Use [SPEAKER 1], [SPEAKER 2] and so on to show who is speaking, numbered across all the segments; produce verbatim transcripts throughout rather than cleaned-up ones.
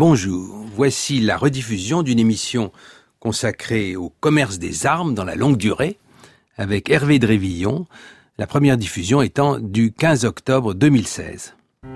[SPEAKER 1] Bonjour, voici la rediffusion d'une émission consacrée au commerce des armes dans la longue durée avec Hervé Drévillon, la première diffusion étant du quinze octobre deux mille seize.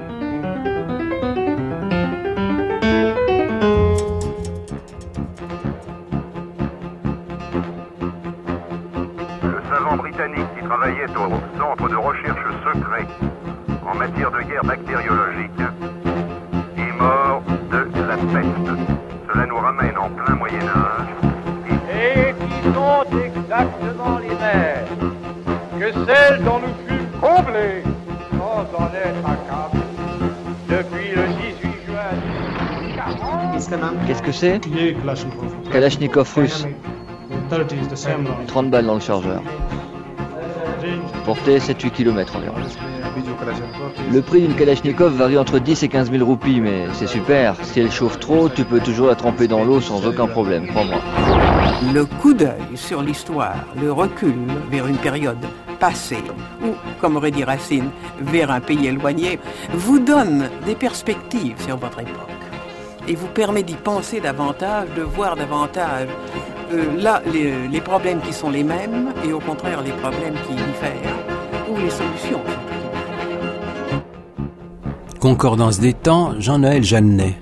[SPEAKER 2] Le savant britannique qui travaillait au centre de recherche secret en matière de guerre bactériologique est mort de la peste. Cela nous ramène en plein Moyen-Âge.
[SPEAKER 3] Et qui sont exactement les mêmes que celles dont nous fûmes comblés sans en être accablés depuis le dix-huit juin mille neuf cent quarante.
[SPEAKER 4] Qu'est-ce que c'est ? Kalachnikov russe. trente balles dans le chargeur. Portée sept à huit kilomètres environ. Le prix d'une Kalachnikov varie entre dix et quinze mille roupies, mais c'est super. Si elle chauffe trop, tu peux toujours la tremper dans l'eau sans aucun problème, crois-moi.
[SPEAKER 5] Le coup d'œil sur l'histoire, le recul vers une période passée, ou, comme aurait dit Racine, vers un pays éloigné, vous donne des perspectives sur votre époque et vous permet d'y penser davantage, de voir davantage euh, là les, les problèmes qui sont les mêmes et au contraire les problèmes qui diffèrent ou les solutions.
[SPEAKER 1] Concordance des temps, Jean-Noël Jeannet.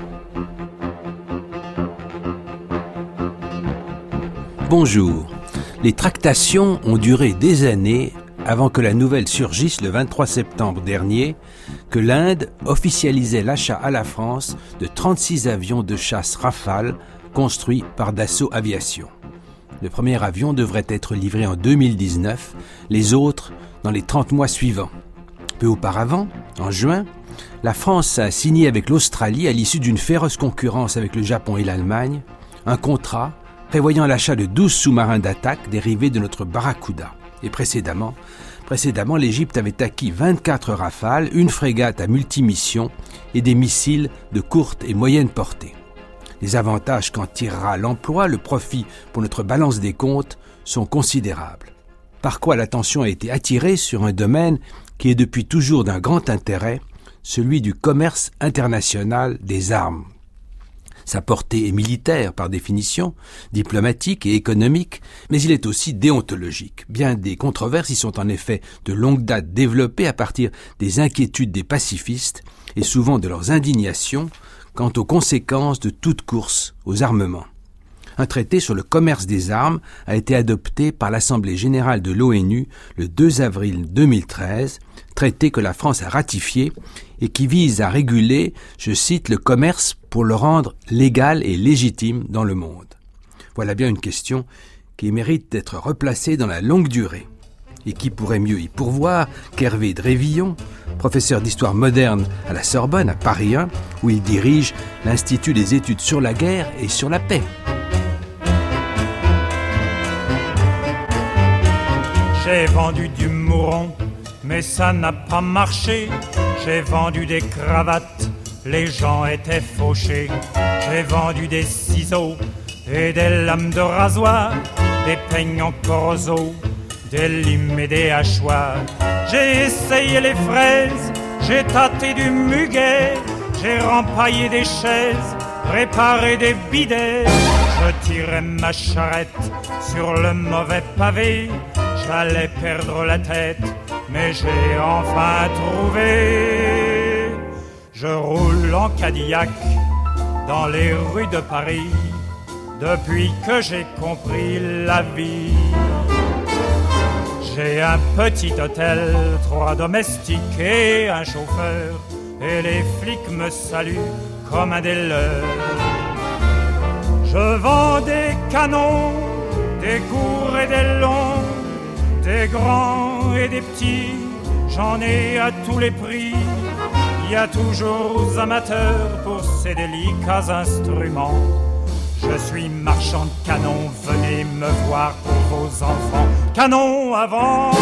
[SPEAKER 1] Bonjour. Les tractations ont duré des années avant que la nouvelle surgisse le vingt-trois septembre dernier que l'Inde officialisait l'achat à la France de trente-six avions de chasse Rafale construits par Dassault Aviation. Le premier avion devrait être livré en deux mille dix-neuf, les autres dans les trente mois suivants. Peu auparavant, en juin, la France a signé avec l'Australie, à l'issue d'une féroce concurrence avec le Japon et l'Allemagne, un contrat prévoyant l'achat de douze sous-marins d'attaque dérivés de notre Barracuda. Et précédemment, précédemment, l'Égypte avait acquis vingt-quatre Rafales, une frégate à multimission et des missiles de courte et moyenne portée. Les avantages qu'en tirera l'emploi, le profit pour notre balance des comptes, sont considérables. Par quoi l'attention a été attirée sur un domaine qui est depuis toujours d'un grand intérêt, celui du commerce international des armes. Sa portée est militaire par définition, diplomatique et économique, mais il est aussi déontologique. Bien des controverses y sont en effet de longue date développées à partir des inquiétudes des pacifistes et souvent de leurs indignations quant aux conséquences de toute course aux armements. Un traité sur le commerce des armes a été adopté par l'Assemblée générale de l'ONU le deux avril deux mille treize, traité que la France a ratifié et qui vise à réguler, je cite, le commerce pour le rendre légal et légitime dans le monde. Voilà bien une question qui mérite d'être replacée dans la longue durée. Et qui pourrait mieux y pourvoir qu'Hervé Drévillon, professeur d'histoire moderne à la Sorbonne, à Paris un, où il dirige l'Institut des études sur la guerre et sur la paix.
[SPEAKER 6] J'ai vendu du mouron, mais ça n'a pas marché. J'ai vendu des cravates, les gens étaient fauchés. J'ai vendu des ciseaux et des lames de rasoir, des peignes en corroseau, des limes et des hachoirs. J'ai essayé les fraises, j'ai tâté du muguet, j'ai rempaillé des chaises, réparé des bidets. Je tirais ma charrette sur le mauvais pavé, j'allais perdre la tête, mais j'ai enfin trouvé. Je roule en Cadillac dans les rues de Paris depuis que j'ai compris la vie. J'ai un petit hôtel, trois domestiques et un chauffeur, et les flics me saluent comme un des leurs. Je vends des canons, des courts et des longs, des grands et des petits, j'en ai à tous les prix. Il y a toujours amateurs pour ces délicats instruments. Je suis marchand de canons, venez me voir pour vos enfants. Canons à vendre.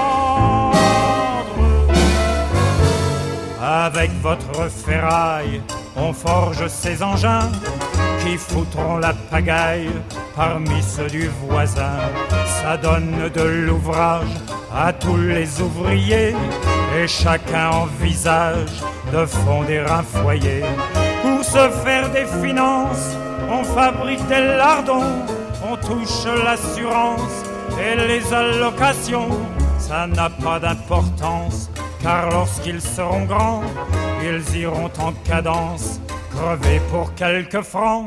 [SPEAKER 6] Avec votre ferraille, on forge ces engins qui foutront la pagaille parmi ceux du voisin. Ça donne de l'ouvrage à tous les ouvriers et chacun envisage de fonder un foyer. Pour se faire des finances, on fabrique des lardons, on touche l'assurance et les allocations. Ça n'a pas d'importance, car lorsqu'ils seront grands, ils iront en cadence, crever pour quelques francs.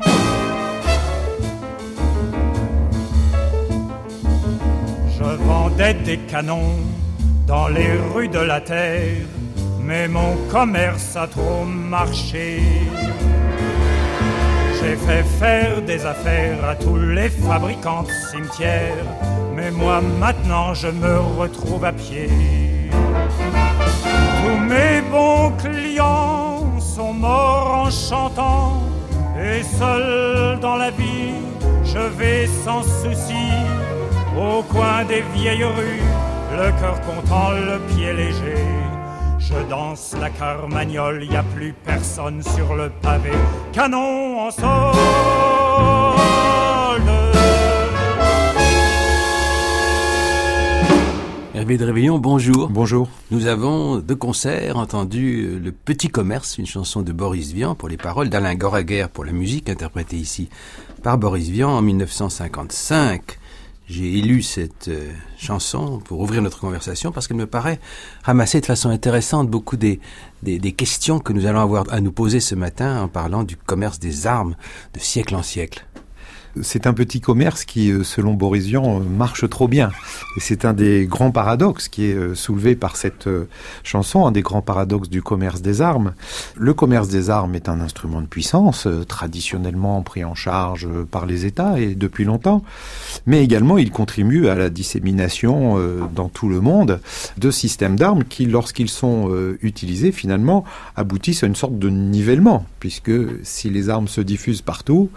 [SPEAKER 6] Je vendais des canons dans les rues de la terre, mais mon commerce a trop marché. J'ai fait faire des affaires à tous les fabricants de cimetières, mais moi maintenant je me retrouve à pied. Tous mes bons clients sont morts en chantant, et seul dans la vie je vais sans souci, au coin des vieilles rues, le cœur content, le pied léger. Je danse la carmagnole, y a plus personne sur le pavé. Canon en solde.
[SPEAKER 1] Hervé de Réveillon, bonjour.
[SPEAKER 7] Bonjour.
[SPEAKER 1] Nous avons de concert entendu Le Petit Commerce, une chanson de Boris Vian pour les paroles, d'Alain Goraguer pour la musique, interprétée ici par Boris Vian en mille neuf cent cinquante-cinq. J'ai élu cette euh, chanson pour ouvrir notre conversation parce qu'elle me paraît ramasser de façon intéressante beaucoup des, des, des questions que nous allons avoir à nous poser ce matin en parlant du commerce des armes de siècle en siècle.
[SPEAKER 7] C'est un petit commerce qui, selon Boris Vian, marche trop bien. Et c'est un des grands paradoxes qui est soulevé par cette chanson, un des grands paradoxes du commerce des armes. Le commerce des armes est un instrument de puissance, traditionnellement pris en charge par les États et depuis longtemps, mais également il contribue à la dissémination dans tout le monde de systèmes d'armes qui, lorsqu'ils sont utilisés, finalement, aboutissent à une sorte de nivellement, puisque si les armes se diffusent partout,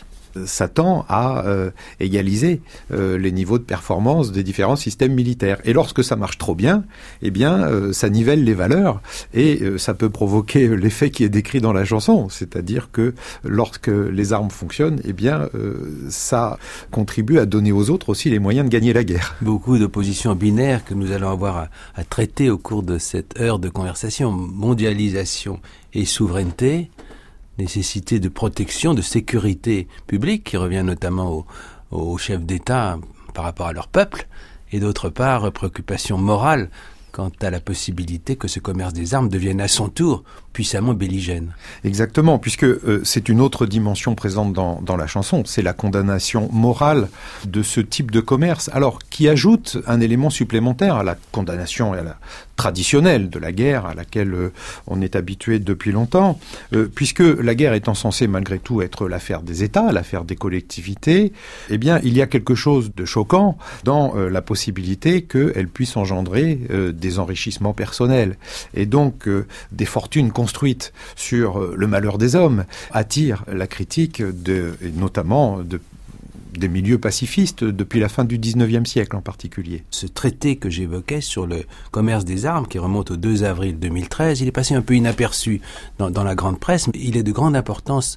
[SPEAKER 7] ça tend à euh, égaliser euh, les niveaux de performance des différents systèmes militaires. Et lorsque ça marche trop bien, eh bien, euh, ça nivelle les valeurs et euh, ça peut provoquer l'effet qui est décrit dans la chanson, c'est-à-dire que lorsque les armes fonctionnent, eh bien, euh, ça contribue à donner aux autres aussi les moyens de gagner la guerre.
[SPEAKER 1] Beaucoup d'oppositions binaires que nous allons avoir à, à traiter au cours de cette heure de conversation. Mondialisation et souveraineté, nécessité de protection, de sécurité publique, qui revient notamment aux, aux chefs d'État par rapport à leur peuple, et d'autre part, préoccupation morale quant à la possibilité que ce commerce des armes devienne à son tour puissamment belligène.
[SPEAKER 7] Exactement, puisque euh, c'est une autre dimension présente dans, dans la chanson, c'est la condamnation morale de ce type de commerce, alors qui ajoute un élément supplémentaire à la condamnation et à la traditionnelle de la guerre à laquelle euh, on est habitué depuis longtemps, euh, puisque la guerre étant censée malgré tout être l'affaire des États, l'affaire des collectivités, eh bien il y a quelque chose de choquant dans euh, la possibilité qu'elle puisse engendrer euh, des enrichissements personnels. Et donc euh, des fortunes construites sur euh, le malheur des hommes attirent la critique, de, et notamment de des milieux pacifistes depuis la fin du dix-neuvième siècle en particulier.
[SPEAKER 1] Ce traité que j'évoquais sur le commerce des armes, qui remonte au deux avril deux mille treize, il est passé un peu inaperçu dans, dans la grande presse, mais il est de grande importance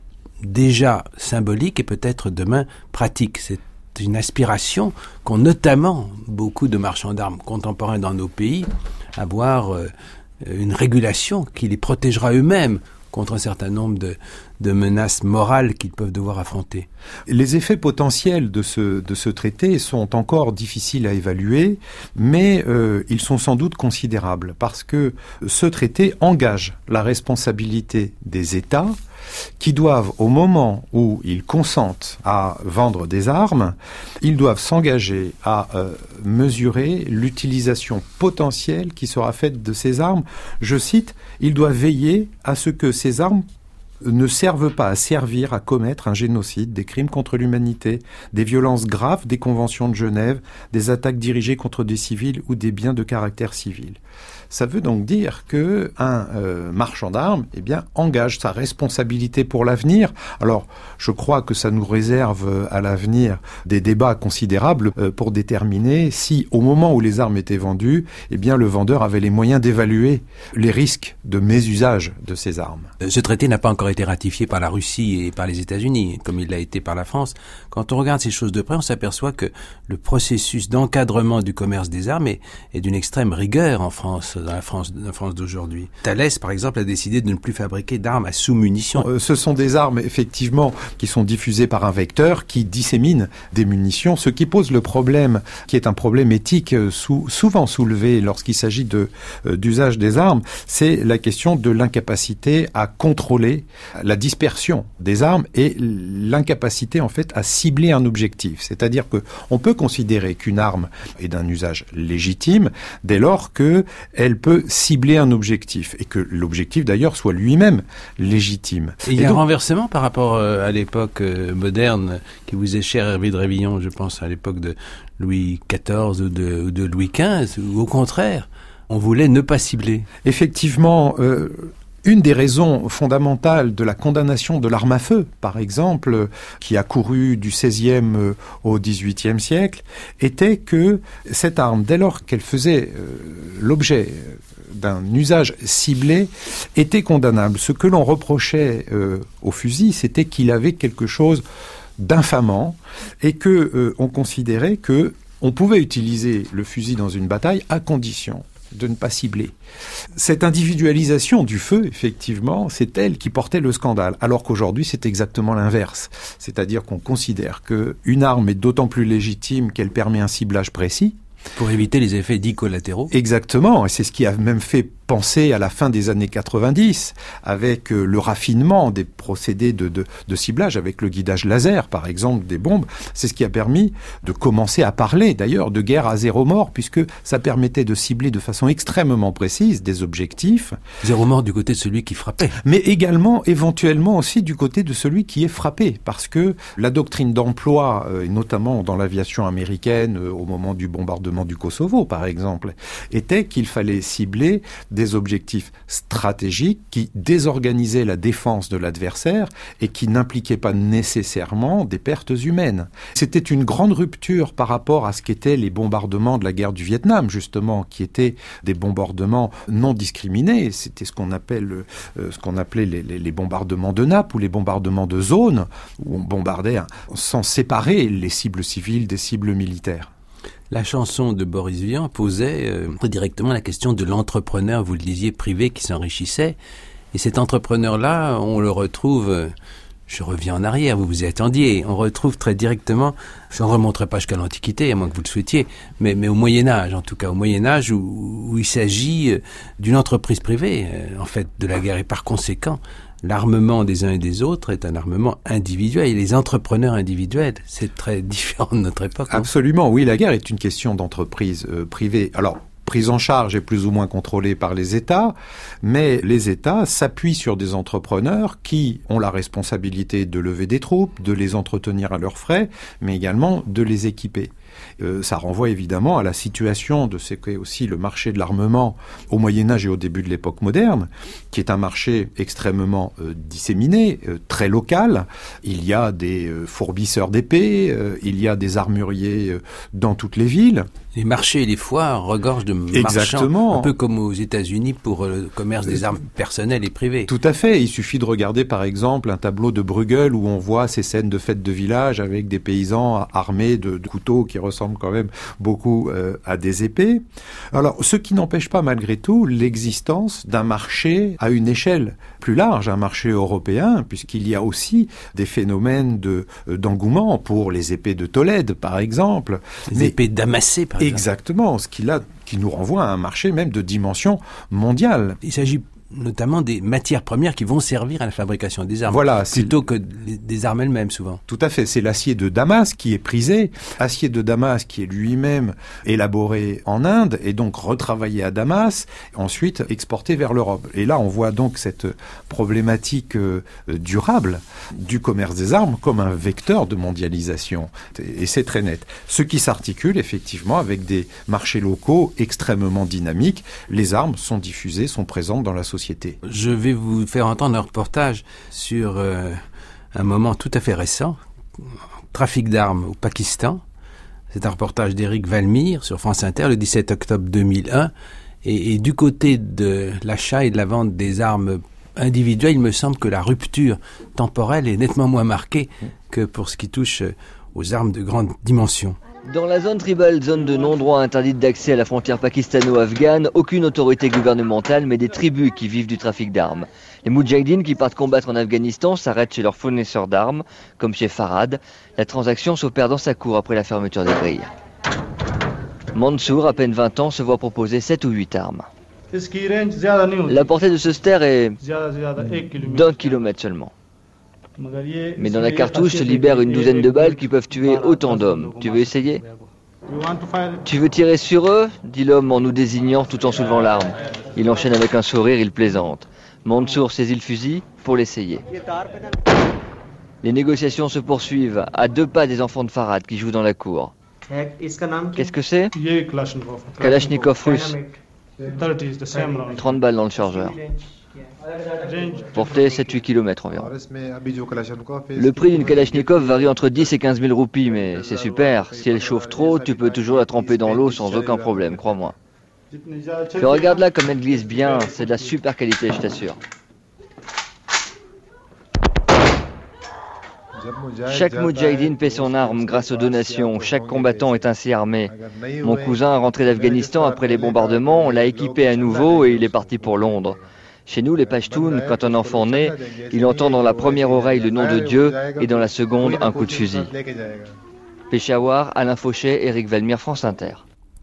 [SPEAKER 1] déjà symbolique et peut-être demain pratique. C'est une aspiration qu'ont notamment beaucoup de marchands d'armes contemporains dans nos pays, à avoir euh, une régulation qui les protégera eux-mêmes contre un certain nombre de, de menaces morales qu'ils peuvent devoir affronter.
[SPEAKER 7] Les effets potentiels de ce, de ce traité sont encore difficiles à évaluer, mais euh, ils sont sans doute considérables, parce que ce traité engage la responsabilité des États qui doivent, au moment où ils consentent à vendre des armes, ils doivent s'engager à euh, mesurer l'utilisation potentielle qui sera faite de ces armes. Je cite, « Ils doivent veiller à ce que ces armes ne servent pas à servir à commettre un génocide, des crimes contre l'humanité, des violences graves des conventions de Genève, des attaques dirigées contre des civils ou des biens de caractère civil. » Ça veut donc dire qu'un euh, marchand d'armes eh bien, engage sa responsabilité pour l'avenir. Alors, je crois que ça nous réserve euh, à l'avenir des débats considérables euh, pour déterminer si, au moment où les armes étaient vendues, eh bien, le vendeur avait les moyens d'évaluer les risques de mésusage de ces armes.
[SPEAKER 1] Ce traité n'a pas encore été ratifié par la Russie et par les États-Unis, comme il l'a été par la France. Quand on regarde ces choses de près, on s'aperçoit que le processus d'encadrement du commerce des armes est, est d'une extrême rigueur en France, dans la France, dans la France d'aujourd'hui. Thales, par exemple, a décidé de ne plus fabriquer d'armes à sous-munitions.
[SPEAKER 7] Euh, ce sont des armes, effectivement, qui sont diffusées par un vecteur qui dissémine des munitions, ce qui pose le problème, qui est un problème éthique euh, sous, souvent soulevé lorsqu'il s'agit de, euh, d'usage des armes, c'est la question de l'incapacité à contrôler la dispersion des armes et l'incapacité en fait à cibler un objectif. C'est-à-dire que on peut considérer qu'une arme est d'un usage légitime dès lors que elle peut cibler un objectif et que l'objectif d'ailleurs soit lui-même légitime.
[SPEAKER 1] Et il y a donc un renversement par rapport à l'époque moderne qui vous est chère, Hervé de Révillon, je pense à l'époque de Louis quatorze ou de, ou de Louis quinze, ou au contraire, on voulait ne pas cibler.
[SPEAKER 7] Effectivement, euh, une des raisons fondamentales de la condamnation de l'arme à feu, par exemple, qui a couru du seizième au dix-huitième siècle, était que cette arme, dès lors qu'elle faisait euh, l'objet d'un usage ciblé, était condamnable. Ce que l'on reprochait euh, au fusil, c'était qu'il avait quelque chose d'infamant et que euh, on considérait que on pouvait utiliser le fusil dans une bataille à condition de ne pas cibler. Cette individualisation du feu, effectivement, c'est elle qui portait le scandale, alors qu'aujourd'hui, c'est exactement l'inverse. C'est-à-dire qu'on considère qu'une arme est d'autant plus légitime qu'elle permet un ciblage précis.
[SPEAKER 1] Pour éviter les effets dits collatéraux.
[SPEAKER 7] Exactement, et c'est ce qui a même fait penser à la fin des années quatre-vingt-dix, avec euh, le raffinement des procédés de, de, de ciblage, avec le guidage laser, par exemple, des bombes. C'est ce qui a permis de commencer à parler, d'ailleurs, de guerre à zéro mort, puisque ça permettait de cibler de façon extrêmement précise des objectifs.
[SPEAKER 1] Zéro mort du côté de celui qui frappait.
[SPEAKER 7] Mais également, éventuellement aussi, du côté de celui qui est frappé, parce que la doctrine d'emploi, euh, et notamment dans l'aviation américaine, euh, au moment du bombardement du Kosovo, par exemple, était qu'il fallait cibler des objectifs stratégiques qui désorganisaient la défense de l'adversaire et qui n'impliquaient pas nécessairement des pertes humaines. C'était une grande rupture par rapport à ce qu'étaient les bombardements de la guerre du Vietnam, justement, qui étaient des bombardements non discriminés. C'était ce qu'on appelle, euh, ce qu'on appelait les, les, les bombardements de nappes ou les bombardements de zone, où on bombardait hein, sans séparer les cibles civiles des cibles militaires.
[SPEAKER 1] La chanson de Boris Vian posait euh, directement la question de l'entrepreneur, vous le disiez, privé qui s'enrichissait. Et cet entrepreneur-là, on le retrouve, euh, je reviens en arrière, vous vous y attendiez, on retrouve très directement, je ne remonterai pas jusqu'à l'Antiquité, à moins que vous le souhaitiez, mais, mais au Moyen-Âge, en tout cas, au Moyen-Âge où, où il s'agit euh, d'une entreprise privée, euh, en fait, de la guerre. Et par conséquent, l'armement des uns et des autres est un armement individuel. Et les entrepreneurs individuels, c'est très différent de notre époque.
[SPEAKER 7] Absolument, oui, la guerre est une question d'entreprise euh, privée. Alors, prise en charge et plus ou moins contrôlée par les États, mais les États s'appuient sur des entrepreneurs qui ont la responsabilité de lever des troupes, de les entretenir à leurs frais, mais également de les équiper. Euh, ça renvoie évidemment à la situation de ce qu'est aussi le marché de l'armement au Moyen-Âge et au début de l'époque moderne, qui est un marché extrêmement euh, disséminé, euh, très local. Il y a des euh, fourbisseurs d'épées, euh, il y a des armuriers euh, dans toutes les villes.
[SPEAKER 1] Les marchés et les foires regorgent de
[SPEAKER 7] Exactement.
[SPEAKER 1] marchands, un peu comme aux États-Unis pour le commerce des armes personnelles et privées.
[SPEAKER 7] Tout à fait. Il suffit de regarder par exemple un tableau de Bruegel où on voit ces scènes de fêtes de village avec des paysans armés de, de couteaux qui ressemblent quand même beaucoup euh, à des épées. Alors, ce qui n'empêche pas malgré tout l'existence d'un marché à une échelle plus large, un marché européen, puisqu'il y a aussi des phénomènes de, euh, d'engouement pour les épées de Tolède, par exemple.
[SPEAKER 1] Les
[SPEAKER 7] Mais,
[SPEAKER 1] épées damassées, par exemple.
[SPEAKER 7] Exactement, ce qui, là, qui nous renvoie à un marché même de dimension mondiale.
[SPEAKER 1] Il s'agit notamment des matières premières qui vont servir à la fabrication des armes,
[SPEAKER 7] voilà,
[SPEAKER 1] plutôt que des armes elles-mêmes, souvent.
[SPEAKER 7] Tout à fait, c'est l'acier de Damas qui est prisé, acier de Damas qui est lui-même élaboré en Inde et donc retravaillé à Damas, ensuite exporté vers l'Europe. Et là, on voit donc cette problématique euh, durable du commerce des armes comme un vecteur de mondialisation. Et c'est très net. Ce qui s'articule effectivement avec des marchés locaux extrêmement dynamiques. Les armes sont diffusées, sont présentes dans la société.
[SPEAKER 1] Je vais vous faire entendre un reportage sur euh, un moment tout à fait récent, trafic d'armes au Pakistan. C'est un reportage d'Éric Valmire sur France Inter le dix-sept octobre deux mille un. Et, et du côté de l'achat et de la vente des armes individuelle, il me semble que la rupture temporelle est nettement moins marquée que pour ce qui touche aux armes de grande dimension.
[SPEAKER 4] Dans la zone tribale, zone de non-droit interdite d'accès à la frontière pakistano-afghane, aucune autorité gouvernementale, mais des tribus qui vivent du trafic d'armes. Les moudjahidines qui partent combattre en Afghanistan s'arrêtent chez leurs fournisseurs d'armes, comme chez Farhad. La transaction s'opère dans sa cour après la fermeture des grilles. Mansour, à peine vingt ans, se voit proposer sept ou huit armes. La portée de ce ster est d'un kilomètre seulement. Mais dans la cartouche se libère une douzaine de balles qui peuvent tuer autant d'hommes. Tu veux essayer ? Tu veux tirer sur eux ? Dit l'homme en nous désignant tout en soulevant l'arme. Il enchaîne avec un sourire, il plaisante. Mansour saisit le fusil pour l'essayer. Les négociations se poursuivent à deux pas des enfants de Farhad qui jouent dans la cour. Qu'est-ce que c'est ? Kalachnikov russe. trente balles dans le chargeur. Portée sept à huit kilomètres environ. Le prix d'une Kalachnikov varie entre dix et quinze mille roupies, mais c'est super. Si elle chauffe trop, tu peux toujours la tremper dans l'eau sans aucun problème, crois-moi. Puis regarde-la comme elle glisse bien, c'est de la super qualité, je t'assure. Chaque moudjahidine paie son arme grâce aux donations. Chaque combattant est ainsi armé. Mon cousin, rentré d'Afghanistan après les bombardements, l'a équipé à nouveau et il est parti pour Londres. Chez nous, les Pashtuns, quand un enfant naît, il entend dans la première oreille le nom de Dieu et dans la seconde un coup de fusil. Peshawar, Alain Fauchet, Éric Velmire, France Inter.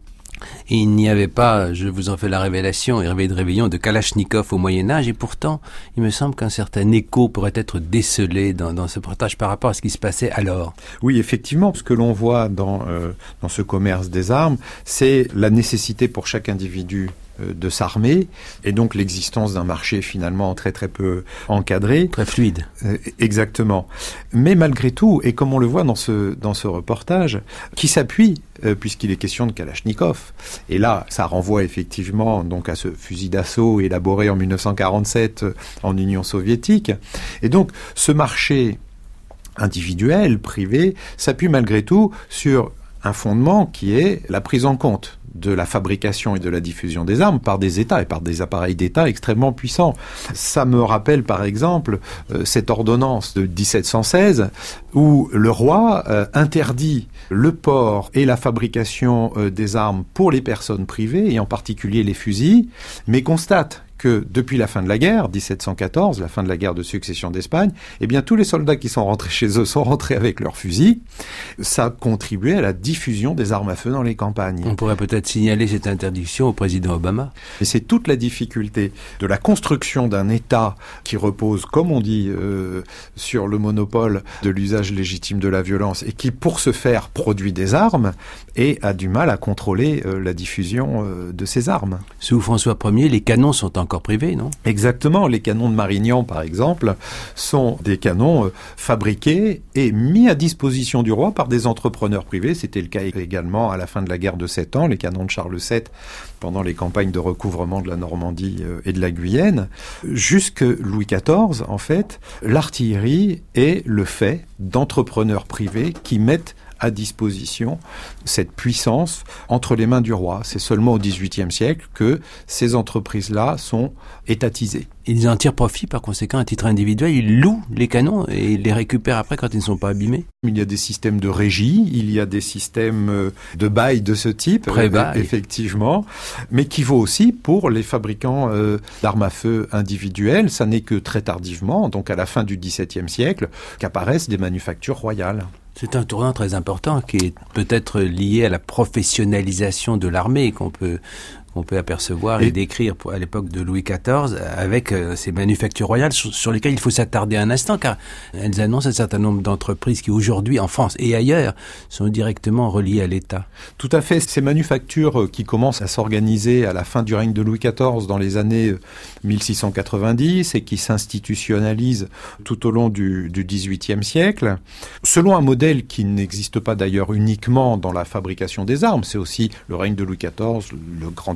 [SPEAKER 1] Il n'y avait pas, je vous en fais la révélation, Hervé de Réveillon, de Kalachnikov au Moyen-Âge, et pourtant, il me semble qu'un certain écho pourrait être décelé dans, dans ce reportage par rapport à ce qui se passait alors.
[SPEAKER 7] Oui, effectivement, ce que l'on voit dans, euh, dans ce commerce des armes, c'est la nécessité pour chaque individu de s'armer, et donc l'existence d'un marché finalement très très peu encadré.
[SPEAKER 1] Très fluide.
[SPEAKER 7] Euh, exactement. Mais malgré tout, et comme on le voit dans ce, dans ce reportage, qui s'appuie, euh, puisqu'il est question de Kalachnikov, et là, ça renvoie effectivement donc à ce fusil d'assaut élaboré en dix-neuf cent quarante-sept euh, en Union soviétique, et donc ce marché individuel, privé, s'appuie malgré tout sur un fondement qui est la prise en compte de la fabrication et de la diffusion des armes par des États et par des appareils d'État extrêmement puissants. Ça me rappelle par exemple euh, cette ordonnance de dix-sept cent seize où le roi euh, interdit le port et la fabrication euh, des armes pour les personnes privées et en particulier les fusils, mais constate que depuis la fin de la guerre, dix-sept cent quatorze, la fin de la guerre de succession d'Espagne, eh bien tous les soldats qui sont rentrés chez eux sont rentrés avec leurs fusils. Ça a contribué à la diffusion des armes à feu dans les campagnes.
[SPEAKER 1] On pourrait peut-être signaler cette interdiction au président Obama.
[SPEAKER 7] Et c'est toute la difficulté de la construction d'un État qui repose, comme on dit, euh, sur le monopole de l'usage légitime de la violence et qui, pour ce faire, produit des armes et a du mal à contrôler euh, la diffusion euh, de ces armes.
[SPEAKER 1] Sous François Ier, les canons sont en encore privé, non ?
[SPEAKER 7] Exactement. Les canons de Marignan, par exemple, sont des canons euh, fabriqués et mis à disposition du roi par des entrepreneurs privés. C'était le cas également à la fin de la guerre de Sept Ans, les canons de Charles sept, pendant les campagnes de recouvrement de la Normandie euh, et de la Guyenne. Jusque Louis quatorze, en fait, l'artillerie est le fait d'entrepreneurs privés qui mettent à disposition cette puissance entre les mains du roi. C'est seulement au dix-huitième siècle que ces entreprises-là sont étatisées.
[SPEAKER 1] Ils en tirent profit, par conséquent, à titre individuel. Ils louent les canons et les récupèrent après quand ils ne sont pas abîmés.
[SPEAKER 7] Il y a des systèmes de régie, il y a des systèmes de bail de ce type,
[SPEAKER 1] Pré-bail.
[SPEAKER 7] Effectivement, mais qui vaut aussi pour les fabricants euh, d'armes à feu individuelles. Ça n'est que très tardivement, donc à la fin du dix-septième siècle, qu'apparaissent des manufactures royales.
[SPEAKER 1] C'est un tournant très important qui est peut-être lié à la professionnalisation de l'armée qu'on peut, qu'on peut apercevoir et, et décrire à l'époque de Louis quatorze avec euh, ces manufactures royales sur, sur lesquelles il faut s'attarder un instant car elles annoncent un certain nombre d'entreprises qui aujourd'hui en France et ailleurs sont directement reliées à l'État.
[SPEAKER 7] Tout à fait. Ces manufactures qui commencent à s'organiser à la fin du règne de Louis quatorze dans les années mille six cent quatre-vingt-dix et qui s'institutionnalisent tout au long du, du dix-huitième siècle, selon un modèle qui n'existe pas d'ailleurs uniquement dans la fabrication des armes. C'est aussi le règne de Louis quatorze, le grand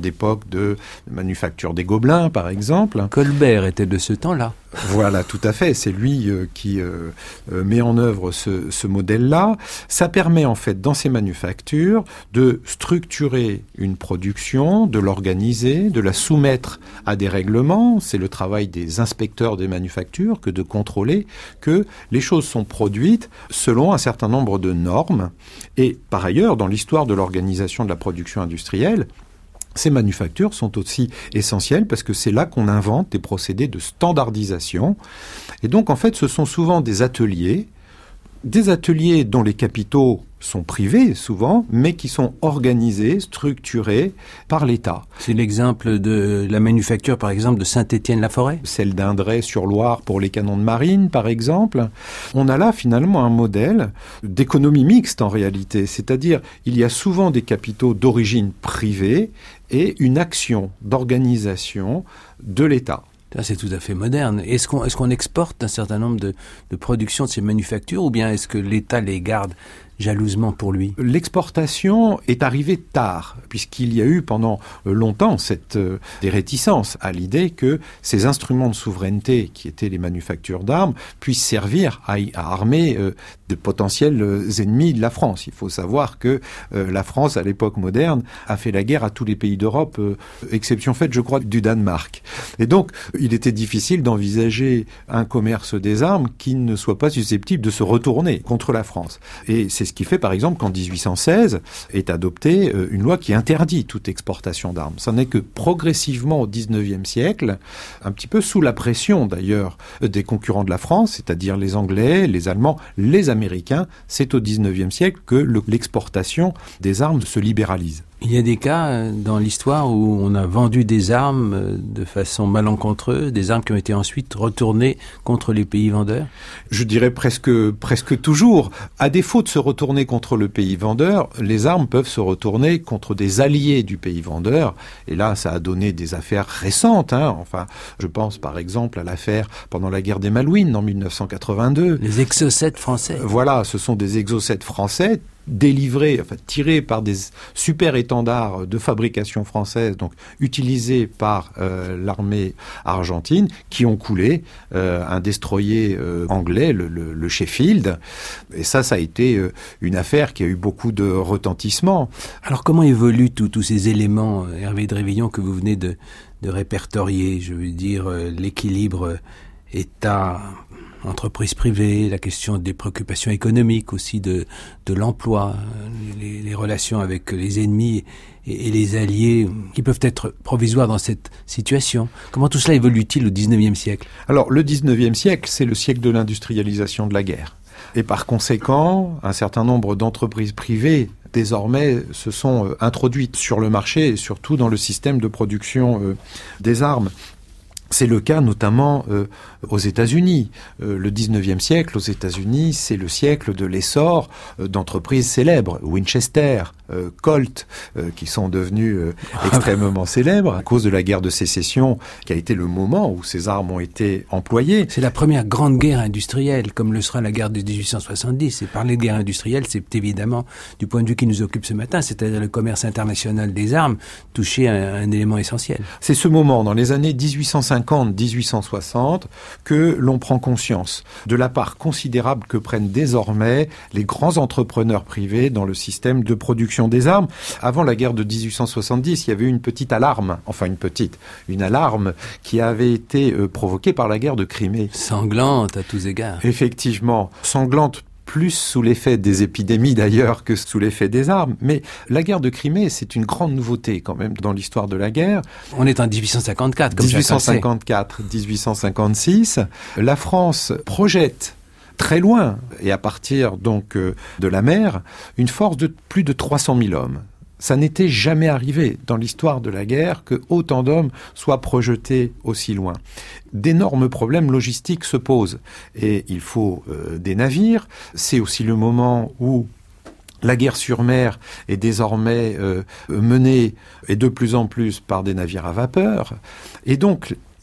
[SPEAKER 7] grande époque de manufacture des Gobelins, par exemple.
[SPEAKER 1] Colbert était de ce temps-là.
[SPEAKER 7] Voilà, tout à fait. C'est lui euh, qui euh, euh, met en œuvre ce, ce modèle-là. Ça permet en fait, dans ces manufactures, de structurer une production, de l'organiser, de la soumettre à des règlements. C'est le travail des inspecteurs des manufactures que de contrôler que les choses sont produites selon un certain nombre de normes. Et par ailleurs, dans l'histoire de l'organisation de la production industrielle, ces manufactures sont aussi essentielles parce que c'est là qu'on invente des procédés de standardisation. Et donc, en fait, ce sont souvent des ateliers, des ateliers dont les capitaux sont privés souvent, mais qui sont organisés, structurés par l'État.
[SPEAKER 1] C'est l'exemple de la manufacture, par exemple, de Saint-Étienne-la-Forêt.
[SPEAKER 7] Celle d'Indray-sur-Loire pour les canons de marine, par exemple. On a là finalement un modèle d'économie mixte en réalité, c'est-à-dire il y a souvent des capitaux d'origine privée et une action d'organisation de l'État.
[SPEAKER 1] Ça, c'est tout à fait moderne. Est-ce qu'on, est-ce qu'on exporte un certain nombre de, de productions de ces manufactures ou bien est-ce que l'État les garde jalousement pour lui?
[SPEAKER 7] L'exportation est arrivée tard, puisqu'il y a eu pendant longtemps cette, euh, des réticences à l'idée que ces instruments de souveraineté, qui étaient les manufactures d'armes, puissent servir à, à armer euh, de potentiels euh, ennemis de la France. Il faut savoir que euh, la France, à l'époque moderne, a fait la guerre à tous les pays d'Europe, euh, exception faite, je crois, du Danemark. Et donc, il était difficile d'envisager un commerce des armes qui ne soit pas susceptible de se retourner contre la France. Et c'est ce qui fait, par exemple, qu'en dix-huit cent seize est adoptée euh, une loi qui interdit toute exportation d'armes. Ça n'est que progressivement au dix-neuvième siècle, un petit peu sous la pression d'ailleurs des concurrents de la France, c'est-à-dire les Anglais, les Allemands, les Américains, c'est au dix-neuvième siècle que le, l'exportation des armes se libéralise.
[SPEAKER 1] Il y a des cas dans l'histoire où on a vendu des armes de façon malencontreuse, des armes qui ont été ensuite retournées contre les pays vendeurs?
[SPEAKER 7] Je dirais presque, presque toujours. À défaut de se retourner contre le pays vendeur, les armes peuvent se retourner contre des alliés du pays vendeur. Et là, ça a donné des affaires récentes. Hein. Enfin, je pense par exemple à l'affaire pendant la guerre des Malouines en mille neuf cent quatre-vingt-deux.
[SPEAKER 1] Les exocètes français.
[SPEAKER 7] Voilà, ce sont des exocètes français délivrés, enfin tirés par des super étendards de fabrication française, donc utilisés par euh, l'armée argentine, qui ont coulé euh, un destroyer euh, anglais, le, le, le Sheffield. Et ça, ça a été euh, une affaire qui a eu beaucoup de retentissement.
[SPEAKER 1] Alors comment évoluent tous ces éléments, Hervé de Révillon, que vous venez de, de répertorier? Je veux dire, euh, l'équilibre État... entreprises privées, la question des préoccupations économiques aussi, de, de l'emploi, les, les relations avec les ennemis et, et les alliés qui peuvent être provisoires dans cette situation. Comment tout cela évolue-t-il au dix-neuvième siècle?
[SPEAKER 7] Alors, le dix-neuvième siècle, c'est le siècle de l'industrialisation de la guerre. Et par conséquent, un certain nombre d'entreprises privées désormais se sont euh, introduites sur le marché et surtout dans le système de production euh, des armes. C'est le cas notamment euh, aux États-Unis. Euh, le dix-neuvième siècle, aux États-Unis, c'est le siècle de l'essor euh, d'entreprises célèbres. Winchester, euh, Colt, euh, qui sont devenus euh, extrêmement célèbres à cause de la guerre de sécession, qui a été le moment où ces armes ont été employées.
[SPEAKER 1] C'est la première grande guerre industrielle, comme le sera la guerre de dix-huit cent soixante-dix. Et parler de guerre industrielle, c'est évidemment, du point de vue qui nous occupe ce matin, c'est-à-dire le commerce international des armes, toucher un, un élément essentiel.
[SPEAKER 7] C'est ce moment, dans les années dix-huit cent cinquante, dix-huit cent soixante, que l'on prend conscience de la part considérable que prennent désormais les grands entrepreneurs privés dans le système de production des armes. Avant la guerre de dix-huit cent soixante-dix, il y avait eu une petite alarme, enfin une petite, une alarme qui avait été euh, provoquée par la guerre de Crimée.
[SPEAKER 1] Sanglante à tous égards.
[SPEAKER 7] Effectivement, sanglante. Plus sous l'effet des épidémies d'ailleurs que sous l'effet des armes. Mais la guerre de Crimée, c'est une grande nouveauté quand même dans l'histoire de la guerre.
[SPEAKER 1] On est en dix-huit cent cinquante-quatre, comme
[SPEAKER 7] dix-huit cent cinquante-quatre, dix-huit cent cinquante-six. La France projette très loin, et à partir donc euh, de la mer, une force de plus de trois cent mille hommes. Ça n'était jamais arrivé dans l'histoire de la guerre que autant d'hommes soient projetés aussi loin. D'énormes problèmes logistiques se posent et il faut euh, des navires. C'est aussi le moment où la guerre sur mer est désormais euh, menée et de plus en plus par des navires à vapeur. Et donc,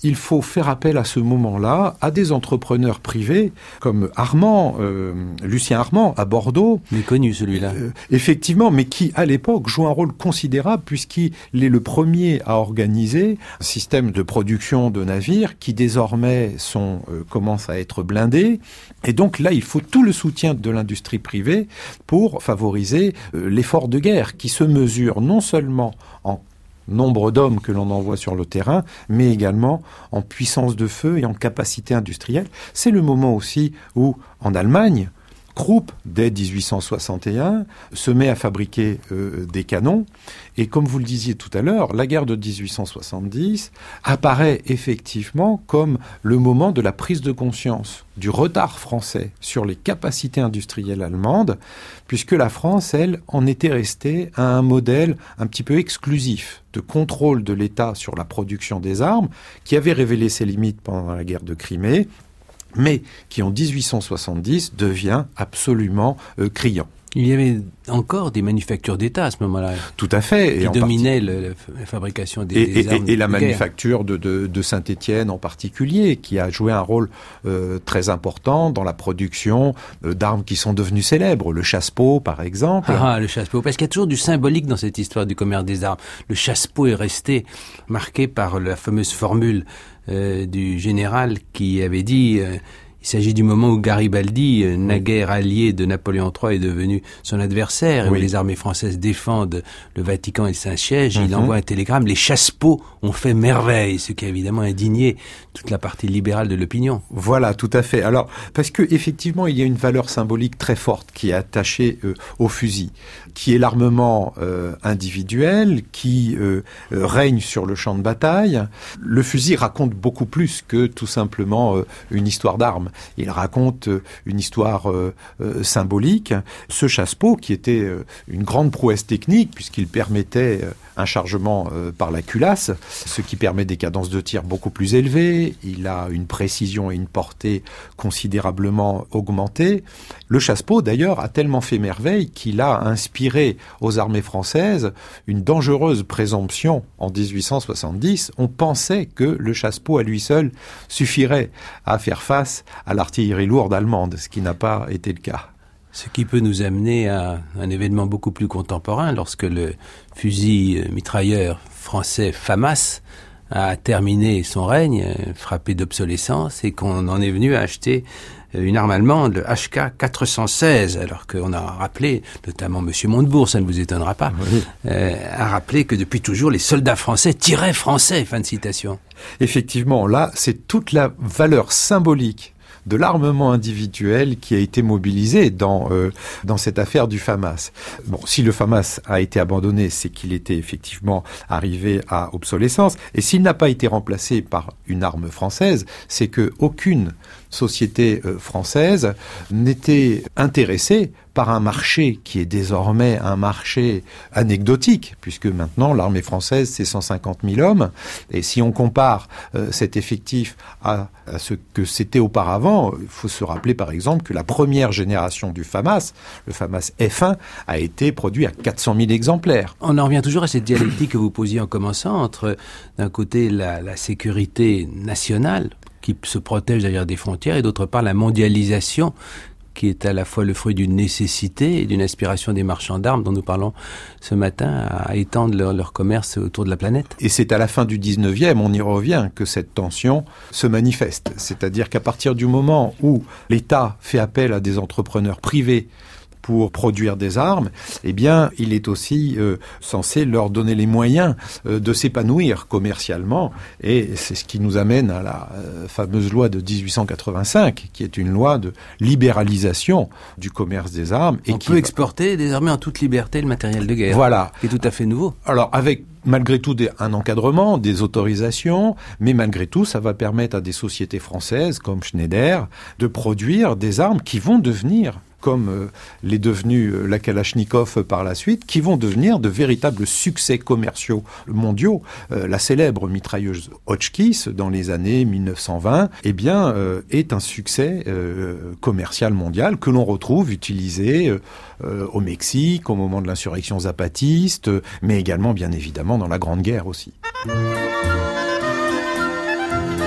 [SPEAKER 7] il faut faire appel à ce moment-là à des entrepreneurs privés comme Armand, euh, Lucien Armand à Bordeaux.
[SPEAKER 1] Méconnu celui-là.
[SPEAKER 7] Euh, effectivement, mais qui à l'époque joue un rôle considérable puisqu'il est le premier à organiser un système de production de navires qui désormais sont, euh, commencent à être blindés. Et donc là, il faut tout le soutien de l'industrie privée pour favoriser euh, l'effort de guerre qui se mesure non seulement en nombre d'hommes que l'on envoie sur le terrain, mais également en puissance de feu et en capacité industrielle. C'est le moment aussi où, en Allemagne, Krupp, dès dix-huit cent soixante et un, se met à fabriquer euh, des canons. Et comme vous le disiez tout à l'heure, la guerre de dix-huit cent soixante-dix apparaît effectivement comme le moment de la prise de conscience du retard français sur les capacités industrielles allemandes, puisque la France, elle, en était restée à un modèle un petit peu exclusif de contrôle de l'État sur la production des armes, qui avait révélé ses limites pendant la guerre de Crimée, mais qui en dix-huit cent soixante-dix devient absolument euh, criant.
[SPEAKER 1] Il y avait encore des manufactures d'État à ce moment-là.
[SPEAKER 7] Tout à fait.
[SPEAKER 1] Qui
[SPEAKER 7] et
[SPEAKER 1] dominaient le, la fabrication des,
[SPEAKER 7] et,
[SPEAKER 1] des
[SPEAKER 7] et,
[SPEAKER 1] armes
[SPEAKER 7] et la
[SPEAKER 1] de
[SPEAKER 7] manufacture de, de, de Saint-Étienne en particulier, qui a joué un rôle euh, très important dans la production euh, d'armes qui sont devenues célèbres. Le chasse-peau, par exemple.
[SPEAKER 1] Ah, le chasse-peau. Parce qu'il y a toujours du symbolique dans cette histoire du commerce des armes. Le chasse-peau est resté marqué par la fameuse formule euh, du général qui avait dit... Euh, Il s'agit du moment où Garibaldi, naguère allié de Napoléon trois, est devenu son adversaire, et oui. où les armées françaises défendent le Vatican et le Saint-Siège. Mm-hmm. Il envoie un télégramme. Les chasse-peaux ont fait merveille, ce qui a évidemment indigné toute la partie libérale de l'opinion.
[SPEAKER 7] Voilà, tout à fait. Alors, parce que effectivement, il y a une valeur symbolique très forte qui est attachée euh, au fusil, qui est l'armement euh, individuel, qui euh, euh, règne sur le champ de bataille. Le fusil raconte beaucoup plus que tout simplement euh, une histoire d'armes. Il raconte une histoire euh, euh, symbolique. Ce chasse-peau, qui était euh, une grande prouesse technique, puisqu'il permettait euh, un chargement euh, par la culasse, ce qui permet des cadences de tir beaucoup plus élevées. Il a une précision et une portée considérablement augmentées. Le chasse-peau, d'ailleurs, a tellement fait merveille qu'il a inspiré aux armées françaises une dangereuse présomption en dix-huit cent soixante-dix. On pensait que le chasse-peau à lui seul suffirait à faire face à l'artillerie lourde allemande, ce qui n'a pas été le cas.
[SPEAKER 1] Ce qui peut nous amener à un événement beaucoup plus contemporain, lorsque le fusil mitrailleur français FAMAS a terminé son règne, frappé d'obsolescence, et qu'on en est venu à acheter une arme allemande, le H K quatre cent seize, alors qu'on a rappelé, notamment M. Montebourg, ça ne vous étonnera pas, oui. euh, a rappelé que depuis toujours les soldats français tiraient français, fin de citation.
[SPEAKER 7] Effectivement, là, c'est toute la valeur symbolique de l'armement individuel qui a été mobilisé dans euh, dans cette affaire du FAMAS. Bon, si le FAMAS a été abandonné, c'est qu'il était effectivement arrivé à obsolescence. Et s'il n'a pas été remplacé par une arme française, c'est que aucune société euh, française n'était intéressée par un marché qui est désormais un marché anecdotique, puisque maintenant l'armée française c'est cent cinquante mille hommes, et si on compare euh, cet effectif à, à ce que c'était auparavant, il faut se rappeler par exemple que la première génération du FAMAS, le FAMAS F un, a été produit à quatre cent mille exemplaires.
[SPEAKER 1] On en revient toujours à cette dialectique que vous posiez en commençant, entre d'un côté la, la sécurité nationale, qui se protège derrière des frontières, et d'autre part la mondialisation, qui est à la fois le fruit d'une nécessité et d'une aspiration des marchands d'armes dont nous parlons ce matin à étendre leur, leur commerce autour de la planète.
[SPEAKER 7] Et c'est à la fin du dix-neuvième, on y revient, que cette tension se manifeste. C'est-à-dire qu'à partir du moment où l'État fait appel à des entrepreneurs privés pour produire des armes, eh bien, il est aussi euh, censé leur donner les moyens euh, de s'épanouir commercialement. Et c'est ce qui nous amène à la euh, fameuse loi de dix-huit cent quatre-vingt-cinq, qui est une loi de libéralisation du commerce des armes.
[SPEAKER 1] Et On qui peut va... exporter désormais en toute liberté le matériel de guerre.
[SPEAKER 7] Voilà.
[SPEAKER 1] Qui est tout à fait nouveau.
[SPEAKER 7] Alors, avec malgré tout des, un encadrement, des autorisations, mais malgré tout, ça va permettre à des sociétés françaises comme Schneider de produire des armes qui vont devenir, comme euh, l'est devenu euh, la Kalachnikov par la suite, qui vont devenir de véritables succès commerciaux mondiaux. Euh, la célèbre mitrailleuse Hotchkiss, dans les années mille neuf cent vingt, eh bien, euh, est un succès euh, commercial mondial que l'on retrouve utilisé euh, euh, au Mexique, au moment de l'insurrection zapatiste, mais également, bien évidemment, dans la Grande Guerre aussi.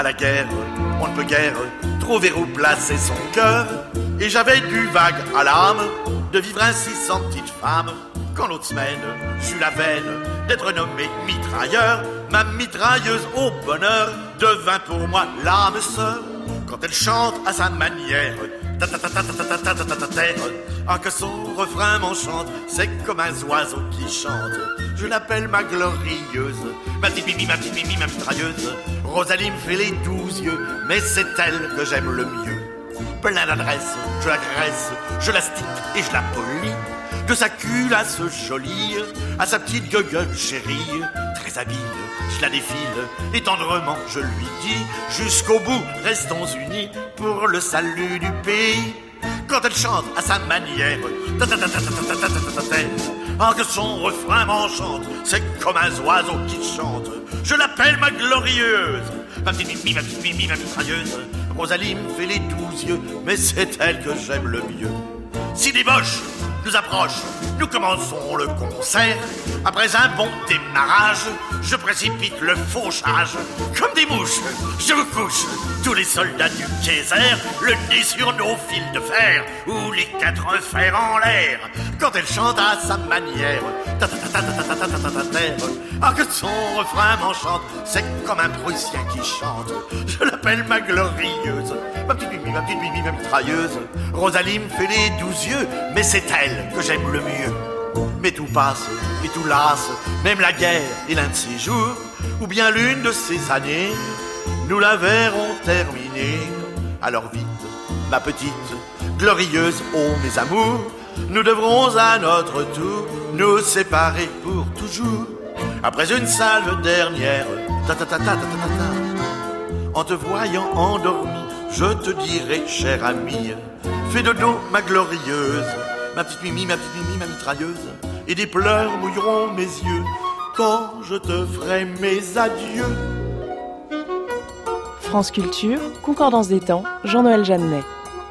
[SPEAKER 8] À la guerre, on ne peut guère trouver où placer son cœur. Et j'avais du vague à l'âme de vivre ainsi sans petite femme. Quand l'autre semaine, j'eus la veine d'être nommé mitrailleur, ma mitrailleuse au bonheur devint pour moi l'âme sœur. Quand elle chante à sa manière, ta ta ta ta ta ta ta ta ta ta terre, ah que son refrain m'enchante, c'est comme un oiseau qui chante. Je l'appelle ma glorieuse, ma petite mimi, ma petite mimi, ma mitrailleuse. Rosalie me fait les douze yeux, mais c'est elle que j'aime le mieux. Plein d'adresse, je la graisse, je la stick et je la polis. De sa culasse jolie à sa petite gueule chérie, très habile, je la défile et tendrement je lui dis, jusqu'au bout restons unis pour le salut du pays. Quand elle chante à sa manière, ta ta ta ta ta ta ta ta ta ta, ah que son refrain m'enchante, c'est comme un oiseau qui chante. Je l'appelle ma glorieuse, ma petite mimi, ma petite mimi, ma mitrailleuse. Rosalie me fait les douze yeux, mais c'est elle que j'aime le mieux. Si des boches nous approchent, nous commençons le concert. Après un bon démarrage, je précipite le fauchage. Comme des mouches, je vous couche, tous les soldats du Kaiser, le nez sur nos fils de fer, ou les quatre fers en l'air. Quand elle chante à sa manière, ta ta ta ta ta ta ta ta ta ta, ah que son refrain m'enchante, c'est comme un Prussien qui chante. Je l'appelle ma glorieuse, ma petite mimi, ma petite mimi, ma mitrailleuse. Rosalie me fait les douze yeux, mais c'est elle que j'aime le mieux. Mais tout passe et tout lasse, même la guerre est l'un de ces jours, ou bien l'une de ces années, nous la verrons terminée. Alors vite, ma petite glorieuse, oh mes amours, nous devrons à notre tour nous séparer pour toujours. Après une salve dernière, ta ta ta ta ta ta ta, en te voyant endormi, je te dirai, chère amie, fais dodo ma glorieuse, ma petite mimi, ma petite mimi, ma mitrailleuse, et des pleurs mouilleront mes yeux quand je te ferai mes adieux.
[SPEAKER 9] France Culture, Concordance des temps, Jean-Noël Jeannet.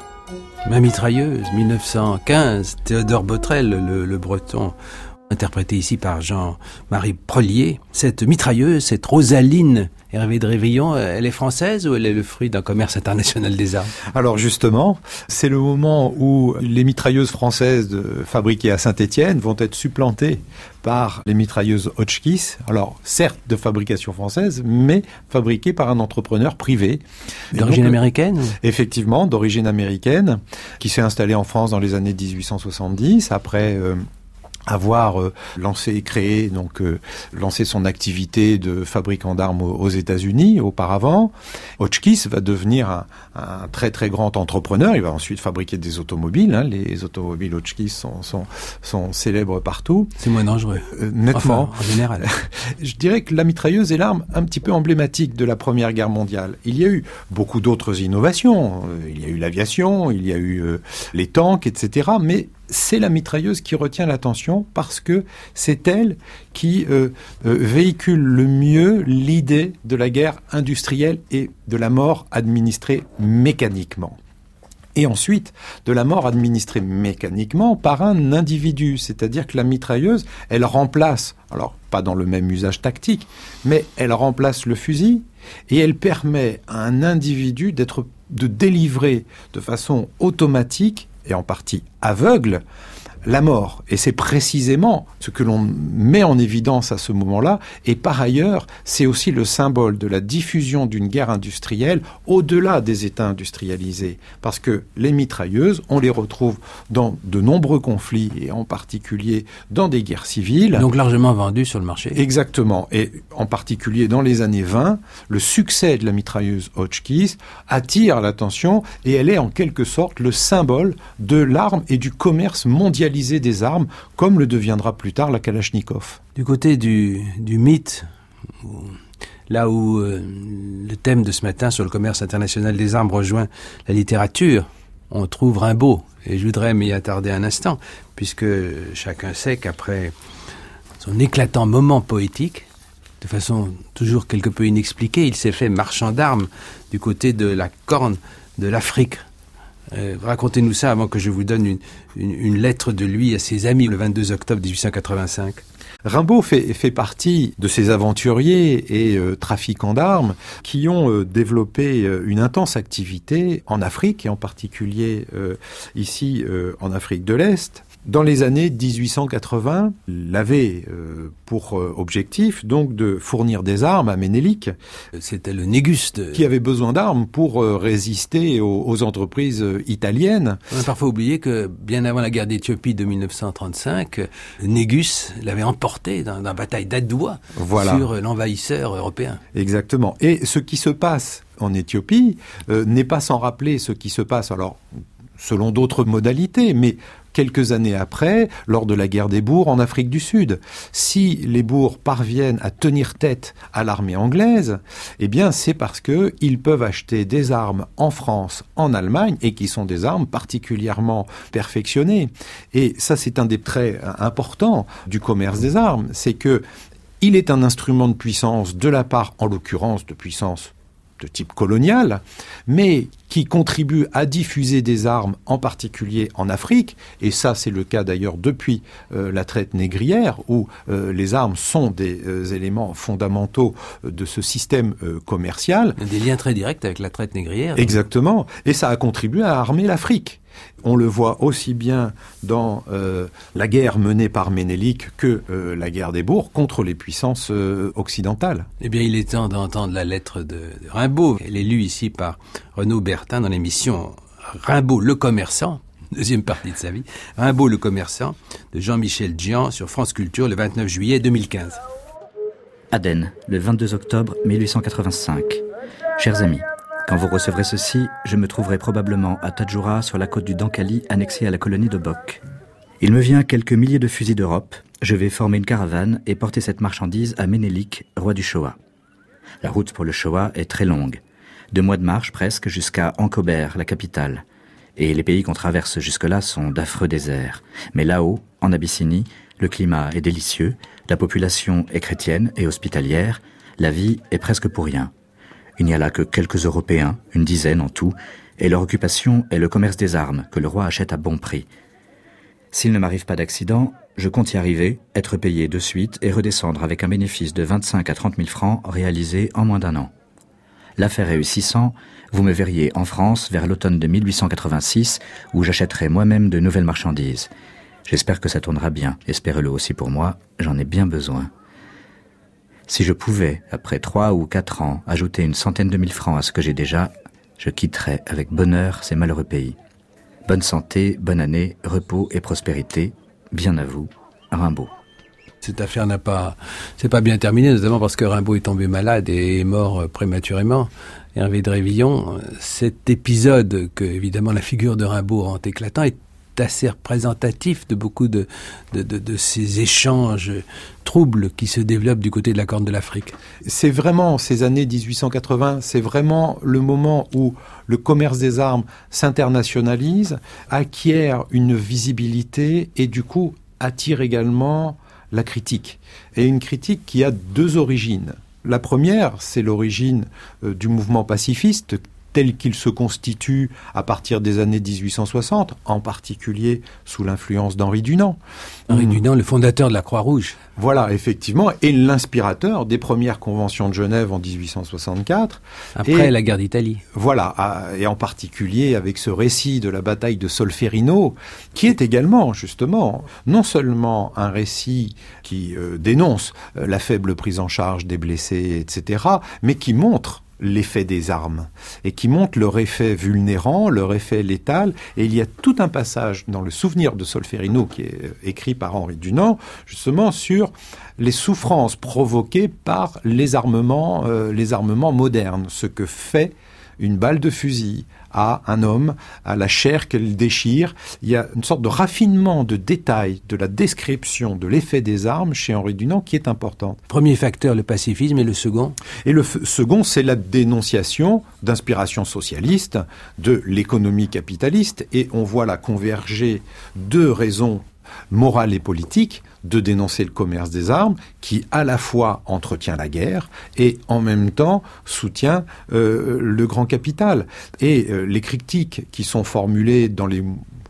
[SPEAKER 1] Ma mitrailleuse, mille neuf cent quinze, Théodore Botrel, le, le breton, interprété ici par Jean-Marie Prolier. Cette mitrailleuse, cette Rosaline Hervé de Réveillon, elle est française ou elle est le fruit d'un commerce international des armes?
[SPEAKER 7] Alors justement, c'est le moment où les mitrailleuses françaises de, fabriquées à Saint-Étienne vont être supplantées par les mitrailleuses Hotchkiss. Alors certes de fabrication française, mais fabriquées par un entrepreneur privé.
[SPEAKER 1] D'origine donc, américaine?
[SPEAKER 7] Effectivement, d'origine américaine, qui s'est installé en France dans les années dix-huit cent soixante-dix, après... Euh, avoir euh, lancé et créé donc euh, lancé son activité de fabricant d'armes aux, aux États-Unis auparavant. Hotchkiss va devenir un, un très très grand entrepreneur. Il va ensuite fabriquer des automobiles. Hein. Les automobiles Hotchkiss sont, sont, sont célèbres partout.
[SPEAKER 1] C'est moins dangereux.
[SPEAKER 7] Euh, nettement.
[SPEAKER 1] Enfin, en général.
[SPEAKER 7] Je dirais que la mitrailleuse est l'arme un petit peu emblématique de la Première Guerre mondiale. Il y a eu beaucoup d'autres innovations. Il y a eu l'aviation, il y a eu euh, les tanks, et cetera. Mais c'est la mitrailleuse qui retient l'attention parce que c'est elle qui euh, euh, véhicule le mieux l'idée de la guerre industrielle et de la mort administrée mécaniquement. Et ensuite, de la mort administrée mécaniquement par un individu. C'est-à-dire que la mitrailleuse, elle remplace, alors pas dans le même usage tactique, mais elle remplace le fusil et elle permet à un individu d'être, de délivrer de façon automatique et en partie aveugle, la mort. Et c'est précisément ce que l'on met en évidence à ce moment-là. Et par ailleurs, c'est aussi le symbole de la diffusion d'une guerre industrielle au-delà des États industrialisés. Parce que les mitrailleuses, on les retrouve dans de nombreux conflits, et en particulier dans des guerres civiles.
[SPEAKER 1] Donc largement vendues sur le marché.
[SPEAKER 7] Exactement. Et en particulier dans les années vingt, le succès de la mitrailleuse Hotchkiss attire l'attention et elle est en quelque sorte le symbole de l'arme et du commerce mondialisé des armes, comme le deviendra plus tard la Kalachnikov.
[SPEAKER 1] Du côté du, du mythe, là où euh, le thème de ce matin sur le commerce international des armes rejoint la littérature, on trouve Rimbaud. Et je voudrais m'y attarder un instant, puisque chacun sait qu'après son éclatant moment poétique, de façon toujours quelque peu inexpliquée, il s'est fait marchand d'armes du côté de la Corne de l'Afrique. Euh, racontez-nous ça avant que je vous donne une, une, une lettre de lui à ses amis le vingt-deux octobre dix-huit cent quatre-vingt-cinq.
[SPEAKER 7] Rimbaud fait, fait partie de ces aventuriers et euh, trafiquants d'armes qui ont euh, développé euh, une intense activité en Afrique, et en particulier euh, ici euh, en Afrique de l'Est. Dans les années dix-huit cent quatre-vingts, il avait euh, pour euh, objectif donc de fournir des armes à Ménélique.
[SPEAKER 1] C'était le Négus de...
[SPEAKER 7] qui avait besoin d'armes pour euh, résister aux, aux entreprises euh, italiennes.
[SPEAKER 1] On a parfois oublié que bien avant la guerre d'Éthiopie de mille neuf cent trente-cinq, Négus l'avait emporté dans, dans la bataille d'Adoua
[SPEAKER 7] voilà.
[SPEAKER 1] sur l'envahisseur européen.
[SPEAKER 7] Exactement. Et ce qui se passe en Éthiopie euh, n'est pas sans rappeler ce qui se passe, alors selon d'autres modalités, mais quelques années après, lors de la guerre des bourgs en Afrique du Sud. Si les bourgs parviennent à tenir tête à l'armée anglaise, eh bien c'est parce que ils peuvent acheter des armes en France, en Allemagne, et qui sont des armes particulièrement perfectionnées. Et ça, c'est un des traits importants du commerce des armes, c'est que il est un instrument de puissance de la part, en l'occurrence, de puissance de type colonial, mais qui contribue à diffuser des armes, en particulier en Afrique, et ça c'est le cas d'ailleurs depuis euh, la traite négrière, où euh, les armes sont des euh, éléments fondamentaux de ce système euh, commercial.
[SPEAKER 1] Des liens très directs avec la traite négrière.
[SPEAKER 7] Exactement, et ça a contribué à armer l'Afrique. On le voit aussi bien dans euh, la guerre menée par Ménélique que euh, la guerre des bourgs contre les puissances euh, occidentales.
[SPEAKER 1] Eh bien, il est temps d'entendre la lettre de, de Rimbaud. Elle est lue ici par Renaud Bertin dans l'émission Rimbaud le commerçant, deuxième partie de sa vie. Rimbaud le commerçant, de Jean-Michel Dzian sur France Culture le vingt-neuf juillet deux mille quinze.
[SPEAKER 10] Aden, le vingt-deux octobre mille huit cent quatre-vingt-cinq. Chers amis, quand vous recevrez ceci, je me trouverai probablement à Tadjoura, sur la côte du Dankali, annexée à la colonie de Bok. Il me vient quelques milliers de fusils d'Europe. Je vais former une caravane et porter cette marchandise à Ménélique, roi du Shoa. La route pour le Shoa est très longue. Deux mois de marche presque jusqu'à Ankober, la capitale. Et les pays qu'on traverse jusque-là sont d'affreux déserts. Mais là-haut, en Abyssinie, le climat est délicieux, la population est chrétienne et hospitalière, la vie est presque pour rien. Il n'y a là que quelques Européens, une dizaine en tout, et leur occupation est le commerce des armes que le roi achète à bon prix. S'il ne m'arrive pas d'accident, je compte y arriver, être payé de suite et redescendre avec un bénéfice de vingt-cinq à trente mille francs réalisé en moins d'un an. L'affaire réussissant, vous me verriez en France vers l'automne de mille huit cent quatre-vingt-six, où j'achèterai moi-même de nouvelles marchandises. J'espère que ça tournera bien, espérez-le aussi pour moi, j'en ai bien besoin. Si je pouvais, après trois ou quatre ans, ajouter une centaine de mille francs à ce que j'ai déjà, je quitterais avec bonheur ces malheureux pays. Bonne santé, bonne année, repos et prospérité. Bien à vous, Rimbaud.
[SPEAKER 1] Cette affaire n'a pas, c'est pas bien terminé, notamment parce que Rimbaud est tombé malade et est mort prématurément. Hervé de Révillon, cet épisode que, évidemment, la figure de Rimbaud rend éclatant est assez représentatif de beaucoup de, de, de, de ces échanges troubles qui se développent du côté de la Corne de l'Afrique.
[SPEAKER 7] C'est vraiment, ces années dix-huit cent quatre-vingts, c'est vraiment le moment où le commerce des armes s'internationalise, acquiert une visibilité et du coup attire également la critique. Et une critique qui a deux origines. La première, c'est l'origine euh, du mouvement pacifiste tel qu'il se constitue à partir des années dix-huit cent soixante, en particulier sous l'influence d'Henri Dunant.
[SPEAKER 1] Henri mmh. Dunant, le fondateur de la Croix-Rouge.
[SPEAKER 7] Voilà, effectivement, et l'inspirateur des premières conventions de Genève en dix-huit cent soixante-quatre.
[SPEAKER 1] Après
[SPEAKER 7] et,
[SPEAKER 1] la guerre d'Italie.
[SPEAKER 7] Voilà, et en particulier avec ce récit de la bataille de Solferino, qui est également, justement, non seulement un récit qui euh, dénonce euh, la faible prise en charge des blessés, et cetera, mais qui montre l'effet des armes, et qui montre leur effet vulnérant, leur effet létal. Et il y a tout un passage dans le Souvenir de Solferino, qui est écrit par Henri Dunant, justement sur les souffrances provoquées par les armements, euh, les armements modernes, ce que fait une balle de fusil à un homme, à la chair qu'elle déchire. Il y a une sorte de raffinement de détail de la description de l'effet des armes chez Henri Dunant qui est important.
[SPEAKER 1] Premier facteur, le pacifisme, et le second ?
[SPEAKER 7] Et le f- second, c'est la dénonciation d'inspiration socialiste de l'économie capitaliste. Et on voit là converger deux raisons morales et politiques de dénoncer le commerce des armes, qui à la fois entretient la guerre et en même temps soutient euh, le grand capital. Et euh, les critiques qui sont formulées dans les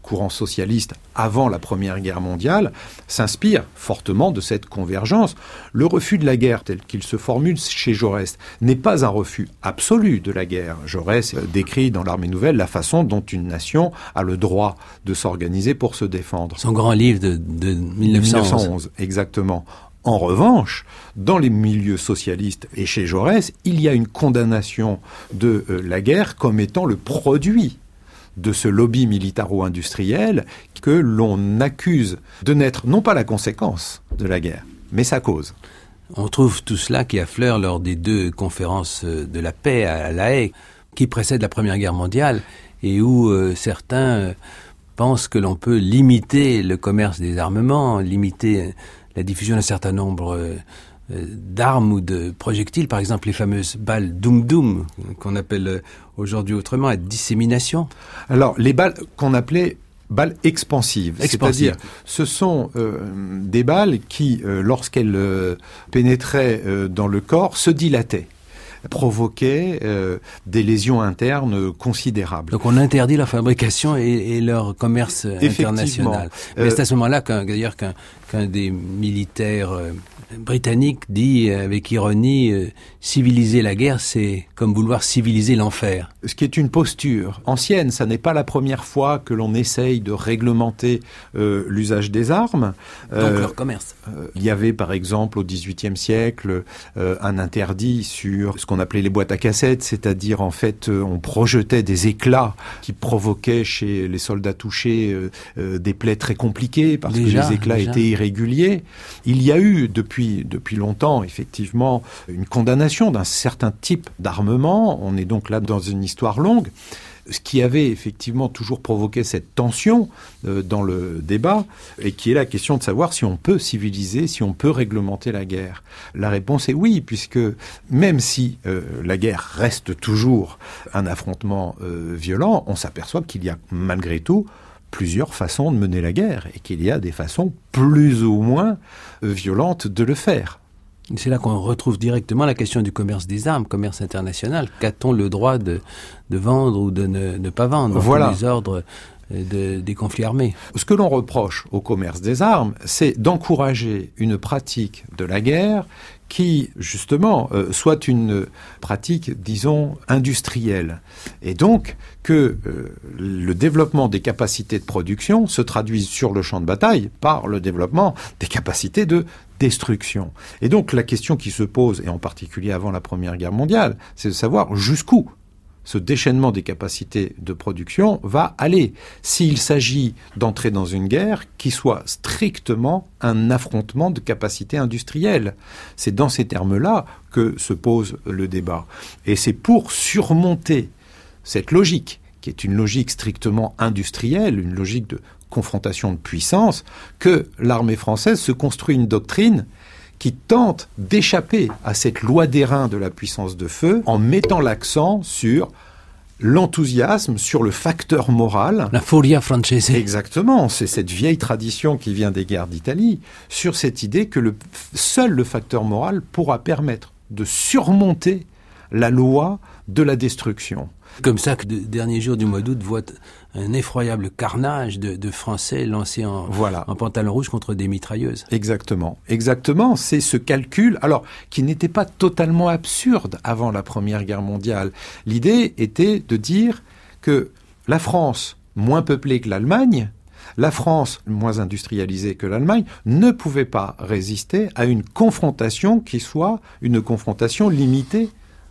[SPEAKER 7] courant socialiste avant la Première Guerre mondiale, s'inspire fortement de cette convergence. Le refus de la guerre, tel qu'il se formule chez Jaurès, n'est pas un refus absolu de la guerre. Jaurès décrit dans l'Armée nouvelle la façon dont une nation a le droit de s'organiser pour se défendre.
[SPEAKER 1] Son grand livre de, de mille neuf cent onze.
[SPEAKER 7] mille neuf cent onze, exactement. En revanche, dans les milieux socialistes et chez Jaurès, il y a une condamnation de euh, la guerre comme étant le produit de ce lobby militaro-industriel que l'on accuse de n'être non pas la conséquence de la guerre, mais sa cause.
[SPEAKER 1] On trouve tout cela qui affleure lors des deux conférences de la paix à La Haye, qui précèdent la Première Guerre mondiale, et où euh, certains euh, pensent que l'on peut limiter le commerce des armements, limiter euh, la diffusion d'un certain nombre euh, d'armes ou de projectiles, par exemple les fameuses balles Doum Doum, qu'on appelle aujourd'hui autrement la dissémination.
[SPEAKER 7] Alors, les balles qu'on appelait balles expansives,
[SPEAKER 1] Expansive.
[SPEAKER 7] c'est-à-dire ce sont euh, des balles qui, euh, lorsqu'elles euh, pénétraient euh, dans le corps, se dilataient, provoquaient euh, des lésions internes considérables.
[SPEAKER 1] Donc on interdit leur fabrication et, et leur commerce international. Mais euh, c'est à ce moment-là qu'un, d'ailleurs qu'un, qu'un des militaires euh, britanniques dit avec ironie euh, « civiliser la guerre, c'est comme vouloir civiliser l'enfer ».
[SPEAKER 7] Ce qui est une posture ancienne, ça n'est pas la première fois que l'on essaye de réglementer euh, l'usage des armes.
[SPEAKER 1] Donc euh, leur commerce.
[SPEAKER 7] Euh, il y avait par exemple au dix-huitième siècle euh, un interdit sur ce qu'on appelait les boîtes à cassettes, c'est-à-dire en fait euh, on projetait des éclats qui provoquaient chez les soldats touchés euh, euh, des plaies très compliquées parce déjà, que les éclats déjà. étaient irréguliers. Il y a eu depuis depuis longtemps effectivement une condamnation d'un certain type d'armement. On est donc là dans une histoire longue. Ce qui avait effectivement toujours provoqué cette tension euh, dans le débat, et qui est la question de savoir si on peut civiliser, si on peut réglementer la guerre. La réponse est oui, puisque même si euh, la guerre reste toujours un affrontement euh, violent, on s'aperçoit qu'il y a malgré tout plusieurs façons de mener la guerre, et qu'il y a des façons plus ou moins euh, violentes de le faire.
[SPEAKER 1] C'est là qu'on retrouve directement la question du commerce des armes, commerce international. Qu'a-t-on le droit de, de vendre ou de ne, ne pas vendre dans voilà. les ordres de, des conflits armés?
[SPEAKER 7] Ce que l'on reproche au commerce des armes, c'est d'encourager une pratique de la guerre qui, justement, euh, soit une pratique, disons, industrielle. Et donc, que euh, le développement des capacités de production se traduise sur le champ de bataille par le développement des capacités de destruction. Et donc, la question qui se pose, et en particulier avant la Première Guerre mondiale, c'est de savoir jusqu'où ce déchaînement des capacités de production va aller, s'il s'agit d'entrer dans une guerre qui soit strictement un affrontement de capacités industrielles. C'est dans ces termes-là que se pose le débat. Et c'est pour surmonter cette logique, qui est une logique strictement industrielle, une logique de confrontation de puissance, que l'armée française se construit une doctrine qui tente d'échapper à cette loi d'airain de la puissance de feu en mettant l'accent sur l'enthousiasme, sur le facteur moral.
[SPEAKER 1] La furia francese.
[SPEAKER 7] Exactement, c'est cette vieille tradition qui vient des guerres d'Italie, sur cette idée que le, seul le facteur moral pourra permettre de surmonter la loi de la destruction.
[SPEAKER 1] Comme ça que le dernier jour du mois d'août voit un effroyable carnage de, de Français lancés en,
[SPEAKER 7] voilà.
[SPEAKER 1] en pantalon rouge contre des mitrailleuses.
[SPEAKER 7] Exactement, exactement. C'est ce calcul, alors qui n'était pas totalement absurde avant la Première Guerre mondiale. L'idée était de dire que la France, moins peuplée que l'Allemagne, la France, moins industrialisée que l'Allemagne, ne pouvait pas résister à une confrontation qui soit une confrontation limitée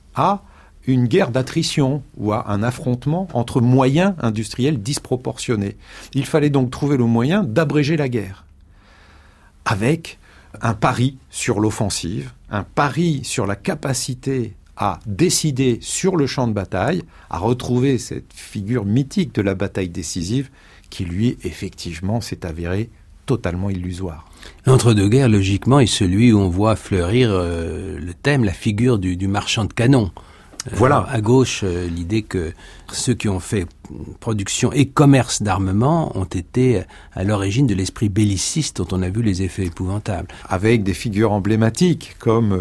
[SPEAKER 7] à une guerre d'attrition ou à un affrontement entre moyens industriels disproportionnés. Il fallait donc trouver le moyen d'abréger la guerre avec un pari sur l'offensive, un pari sur la capacité à décider sur le champ de bataille, à retrouver cette figure mythique de la bataille décisive qui, lui, effectivement, s'est avérée totalement illusoire.
[SPEAKER 1] L'entre-deux-guerres, logiquement, est celui où on voit fleurir euh, le thème, la figure du, du marchand de canons.
[SPEAKER 7] Voilà.
[SPEAKER 1] Euh, à gauche, euh, l'idée que ceux qui ont fait production et commerce d'armement ont été à l'origine de l'esprit belliciste dont on a vu les effets épouvantables.
[SPEAKER 7] Avec des figures emblématiques comme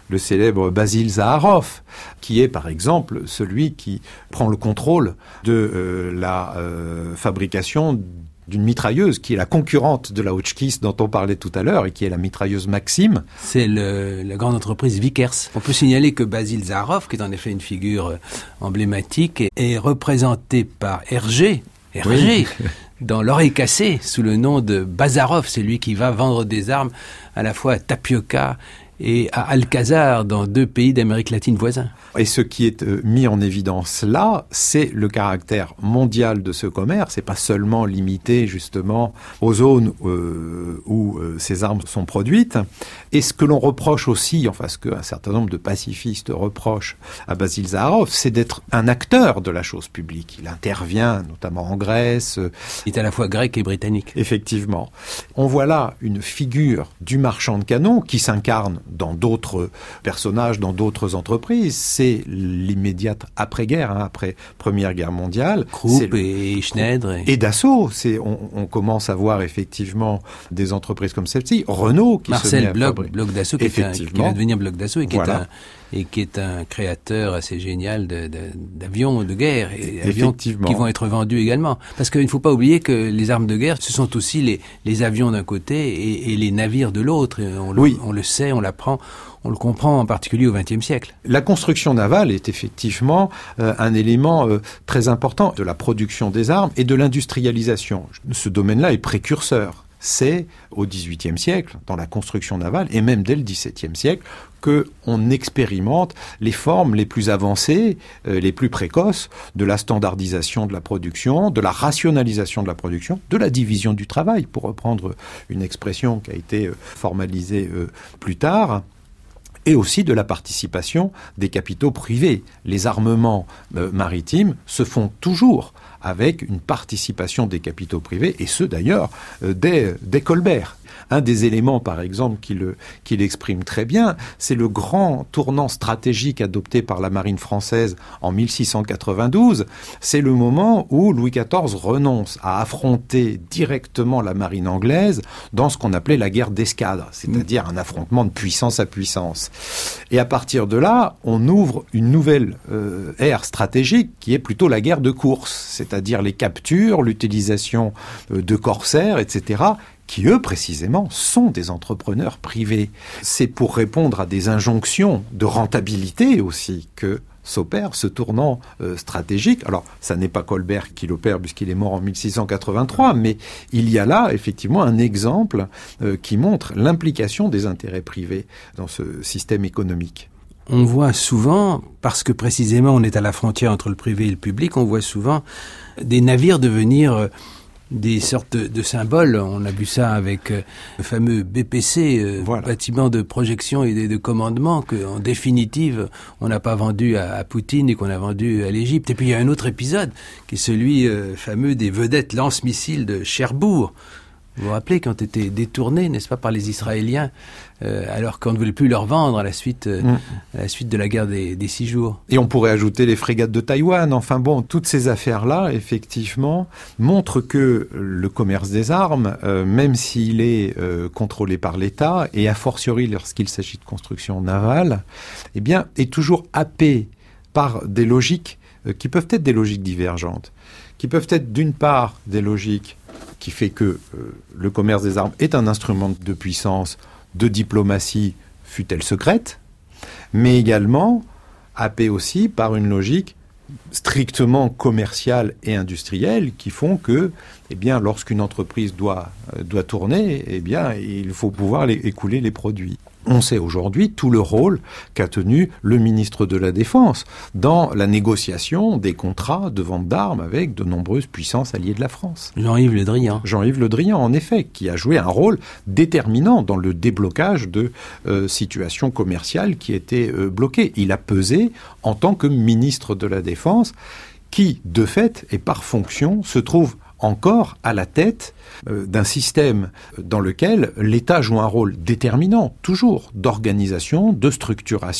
[SPEAKER 7] le célèbre Basil Zaharoff, qui est par exemple celui qui prend le contrôle de euh, la euh, fabrication d'une mitrailleuse qui est la concurrente de la Hotchkiss dont on parlait tout à l'heure et qui est la mitrailleuse Maxim.
[SPEAKER 1] C'est le, la grande entreprise Vickers. On peut signaler que Basil Zaharoff, qui est en effet une figure emblématique, est représenté par Hergé, Hergé oui. dans L'Oreille cassée, sous le nom de Bazarov. C'est lui qui va vendre des armes à la fois à Tapioca et à Alcazar, dans deux pays d'Amérique latine voisins.
[SPEAKER 7] Et ce qui est euh, mis en évidence là, c'est le caractère mondial de ce commerce. C'est pas seulement limité justement aux zones euh, où euh, ces armes sont produites. Et ce que l'on reproche aussi, enfin ce qu'un certain nombre de pacifistes reprochent à Basil Zaharoff, c'est d'être un acteur de la chose publique. Il intervient notamment en Grèce.
[SPEAKER 1] Il est à la fois grec et britannique.
[SPEAKER 7] Effectivement. On voit là une figure du marchand de canons qui s'incarne dans d'autres personnages, dans d'autres entreprises. C'est l'immédiate après-guerre, hein, après Première Guerre mondiale.
[SPEAKER 1] Krupp et Schneider.
[SPEAKER 7] Et, et Dassault. C'est, on, on commence à voir effectivement des entreprises comme celle-ci. Renault qui
[SPEAKER 1] Marcel
[SPEAKER 7] se met à
[SPEAKER 1] Bloch,
[SPEAKER 7] fabriquer.
[SPEAKER 1] Bloch Dassault, qui, est un, qui va devenir Bloch Dassault et qui voilà. est un et qui est un créateur assez génial de, de, d'avions de guerre et avions qui vont être vendus également. Parce qu'il ne faut pas oublier que les armes de guerre, ce sont aussi les, les avions d'un côté et, et les navires de l'autre. On le, oui. on le sait, on l'apprend, on le comprend en particulier au vingtième siècle.
[SPEAKER 7] La construction navale est effectivement euh, un élément euh, très important de la production des armes et de l'industrialisation. Ce domaine-là est précurseur. C'est au dix-huitième siècle, dans la construction navale, et même dès le dix-septième siècle, qu'on expérimente les formes les plus avancées, euh, les plus précoces de la standardisation de la production, de la rationalisation de la production, de la division du travail, pour reprendre une expression qui a été euh, formalisée euh, plus tard, et aussi de la participation des capitaux privés. Les armements euh, maritimes se font toujours avec une participation des capitaux privés, et ce d'ailleurs euh, dès, dès Colbert. Un des éléments, par exemple, qui le, qui l'exprime très bien, c'est le grand tournant stratégique adopté par la marine française en mille six cent quatre-vingt-douze. C'est le moment où Louis quatorze renonce à affronter directement la marine anglaise dans ce qu'on appelait la guerre d'escadre, c'est-à-dire un affrontement de puissance à puissance. Et à partir de là, on ouvre une nouvelle euh, ère stratégique qui est plutôt la guerre de course, c'est-à-dire les captures, l'utilisation euh, de corsaires, et cetera, qui, eux, précisément, sont des entrepreneurs privés. C'est pour répondre à des injonctions de rentabilité aussi que s'opère ce tournant euh, stratégique. Alors, ça n'est pas Colbert qui l'opère puisqu'il est mort en mille six cent quatre-vingt-trois, mais il y a là, effectivement, un exemple euh, qui montre l'implication des intérêts privés dans ce système économique.
[SPEAKER 1] On voit souvent, parce que précisément on est à la frontière entre le privé et le public, on voit souvent des navires devenir euh, des sortes de, de symboles. On a vu ça avec euh, le fameux B P C, euh, voilà. bâtiment de projection et de, de commandement, qu'en définitive, on n'a pas vendu à, à Poutine et qu'on a vendu à l'Égypte. Et puis il y a un autre épisode, qui est celui euh, fameux des vedettes lance-missiles de Cherbourg. Vous vous rappelez, quand étaient détournés, n'est-ce pas, par les Israéliens, euh, alors qu'on ne voulait plus leur vendre à la suite, euh, mmh. à la suite de la guerre des, des six jours.
[SPEAKER 7] Et on pourrait ajouter les frégates de Taïwan. Enfin bon, toutes ces affaires-là, effectivement, montrent que le commerce des armes, euh, même s'il est euh, contrôlé par l'État, et a fortiori lorsqu'il s'agit de construction navale, eh bien, est toujours happé par des logiques euh, qui peuvent être des logiques divergentes, qui peuvent être d'une part des logiques qui fait que euh, le commerce des armes est un instrument de puissance, de diplomatie, fût-elle secrète, mais également happé aussi par une logique strictement commerciale et industrielle qui font que, eh bien, lorsqu'une entreprise doit, euh, doit tourner, eh bien, il faut pouvoir les, écouler les produits. On sait aujourd'hui tout le rôle qu'a tenu le ministre de la Défense dans la négociation des contrats de vente d'armes avec de nombreuses puissances alliées de la France.
[SPEAKER 1] Jean-Yves Le Drian.
[SPEAKER 7] Jean-Yves Le Drian, en effet, qui a joué un rôle déterminant dans le déblocage de euh, situations commerciales qui étaient euh, bloquées. Il a pesé en tant que ministre de la Défense qui, de fait et par fonction, se trouve encore à la tête euh, d'un système dans lequel l'État joue un rôle déterminant, toujours, d'organisation, de structuration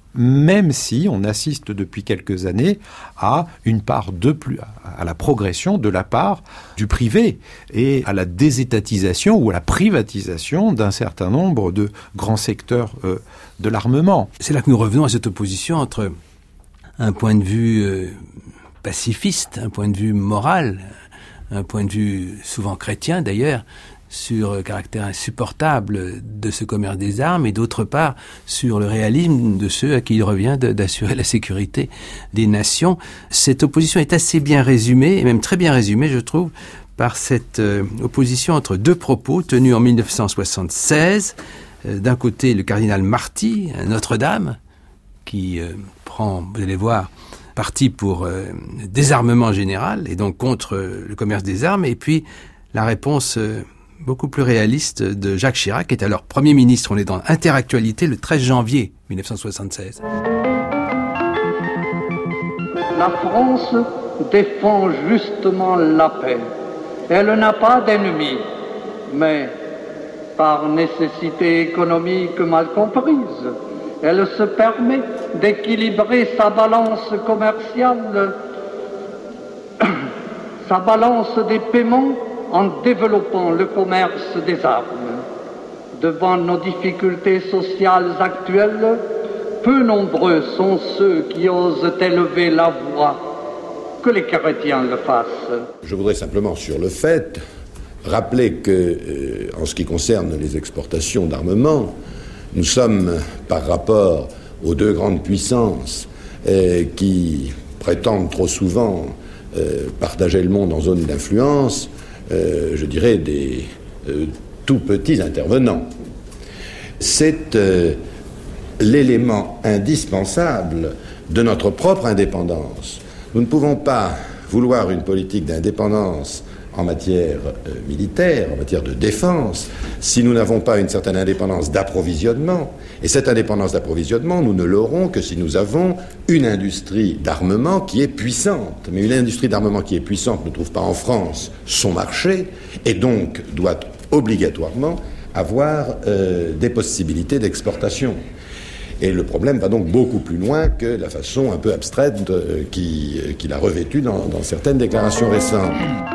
[SPEAKER 7] même si on assiste depuis quelques années à une part de plus, à la progression de la part du privé et à la désétatisation ou à la privatisation d'un certain nombre de grands secteurs euh, de l'armement.
[SPEAKER 1] C'est là que nous revenons à cette opposition entre un point de vue euh, pacifiste, un point de vue moral, un point de vue souvent chrétien d'ailleurs, sur le caractère insupportable de ce commerce des armes et d'autre part sur le réalisme de ceux à qui il revient de, d'assurer la sécurité des nations. Cette opposition est assez bien résumée, et même très bien résumée je trouve, par cette euh, opposition entre deux propos tenus en dix-neuf cent soixante-seize. Euh, d'un côté le cardinal Marty, à Notre-Dame, qui euh, prend, vous allez voir, parti pour euh, désarmement général et donc contre euh, le commerce des armes, et puis la réponse euh, beaucoup plus réaliste de Jacques Chirac, qui est alors Premier ministre. On est dans Interactualité le treize janvier dix-neuf cent soixante-seize.
[SPEAKER 11] La France défend justement la paix. Elle n'a pas d'ennemis, mais par nécessité économique mal comprise, elle se permet d'équilibrer sa balance commerciale, sa balance des paiements, en développant le commerce des armes. Devant nos difficultés sociales actuelles, peu nombreux sont ceux qui osent élever la voix, que les chrétiens le fassent.
[SPEAKER 12] Je voudrais simplement, sur le fait, rappeler que, euh, en ce qui concerne les exportations d'armement, nous sommes, par rapport aux deux grandes puissances euh, qui prétendent trop souvent euh, partager le monde en zone d'influence, Euh, je dirais, des euh, tout petits intervenants. C'est euh, l'élément indispensable de notre propre indépendance. Nous ne pouvons pas vouloir une politique d'indépendance en matière euh, militaire, en matière de défense, si nous n'avons pas une certaine indépendance d'approvisionnement. Et cette indépendance d'approvisionnement, nous ne l'aurons que si nous avons une industrie d'armement qui est puissante. Mais une industrie d'armement qui est puissante ne trouve pas en France son marché et donc doit obligatoirement avoir euh, des possibilités d'exportation. Et le problème va donc beaucoup plus loin que la façon un peu abstraite euh, qui, euh, qu'il a revêtue dans, dans certaines déclarations récentes.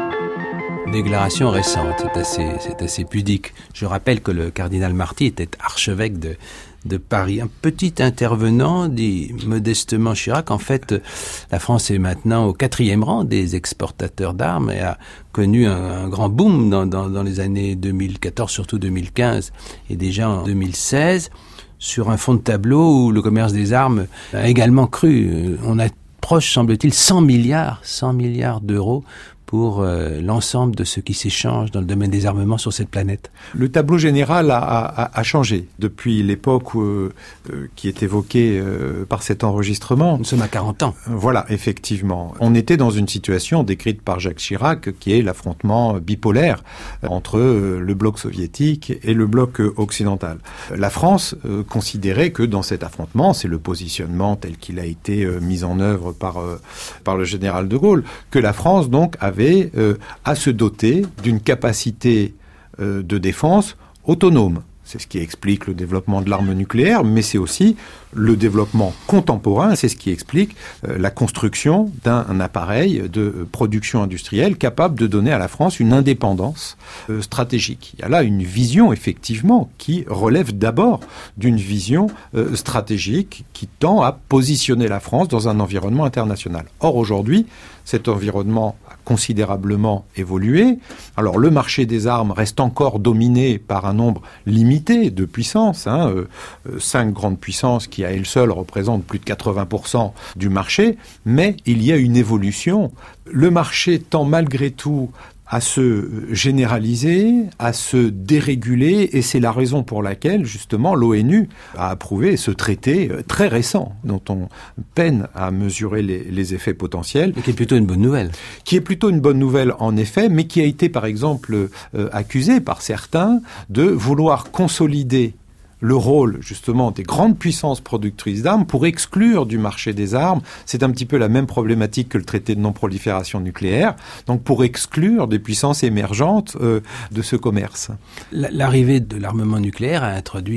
[SPEAKER 1] Déclaration récente, c'est assez, c'est assez pudique. Je rappelle que le cardinal Marty était archevêque de, de Paris. Un petit intervenant dit modestement Chirac, en fait, la France est maintenant au quatrième rang des exportateurs d'armes et a connu un, un grand boom dans, dans, dans les années deux mille quatorze, surtout deux mille quinze et déjà en deux mille seize, sur un fond de tableau où le commerce des armes a également cru. On approche, semble-t-il, cent milliards, cent milliards d'euros pour euh, l'ensemble de ce qui s'échange dans le domaine des armements sur cette planète.
[SPEAKER 7] Le tableau général a, a, a changé depuis l'époque où, euh, qui est évoquée euh, par cet enregistrement.
[SPEAKER 1] Nous sommes à quarante ans.
[SPEAKER 7] Voilà, effectivement. On était dans une situation décrite par Jacques Chirac qui est l'affrontement bipolaire entre euh, le bloc soviétique et le bloc euh, occidental. La France euh, considérait que dans cet affrontement, c'est le positionnement tel qu'il a été euh, mis en œuvre par, euh, par le général de Gaulle, que la France donc avait Euh, à se doter d'une capacité euh, de défense autonome. C'est ce qui explique le développement de l'arme nucléaire, mais c'est aussi le développement contemporain, c'est ce qui explique euh, la construction d'un appareil de euh, production industrielle capable de donner à la France une indépendance euh, stratégique. Il y a là une vision, effectivement, qui relève d'abord d'une vision euh, stratégique qui tend à positionner la France dans un environnement international. Or, aujourd'hui, cet environnement a considérablement évolué. Alors, le marché des armes reste encore dominé par un nombre limité de puissances, hein, euh, euh, cinq grandes puissances qui, à elles seules, représentent plus de quatre-vingts pour cent du marché, mais il y a une évolution. Le marché tend malgré tout à se généraliser, à se déréguler, et c'est la raison pour laquelle, justement, l'ONU a approuvé ce traité très récent, dont on peine à mesurer les, les effets potentiels.
[SPEAKER 1] Et qui est plutôt une bonne nouvelle.
[SPEAKER 7] Qui est plutôt une bonne nouvelle, en effet, mais qui a été, par exemple, euh, accusé par certains de vouloir consolider le rôle, justement, des grandes puissances productrices d'armes pour exclure du marché des armes. C'est un petit peu la même problématique que le traité de non-prolifération nucléaire, donc pour exclure des puissances émergentes euh, de ce commerce.
[SPEAKER 1] L'arrivée de l'armement nucléaire a introduit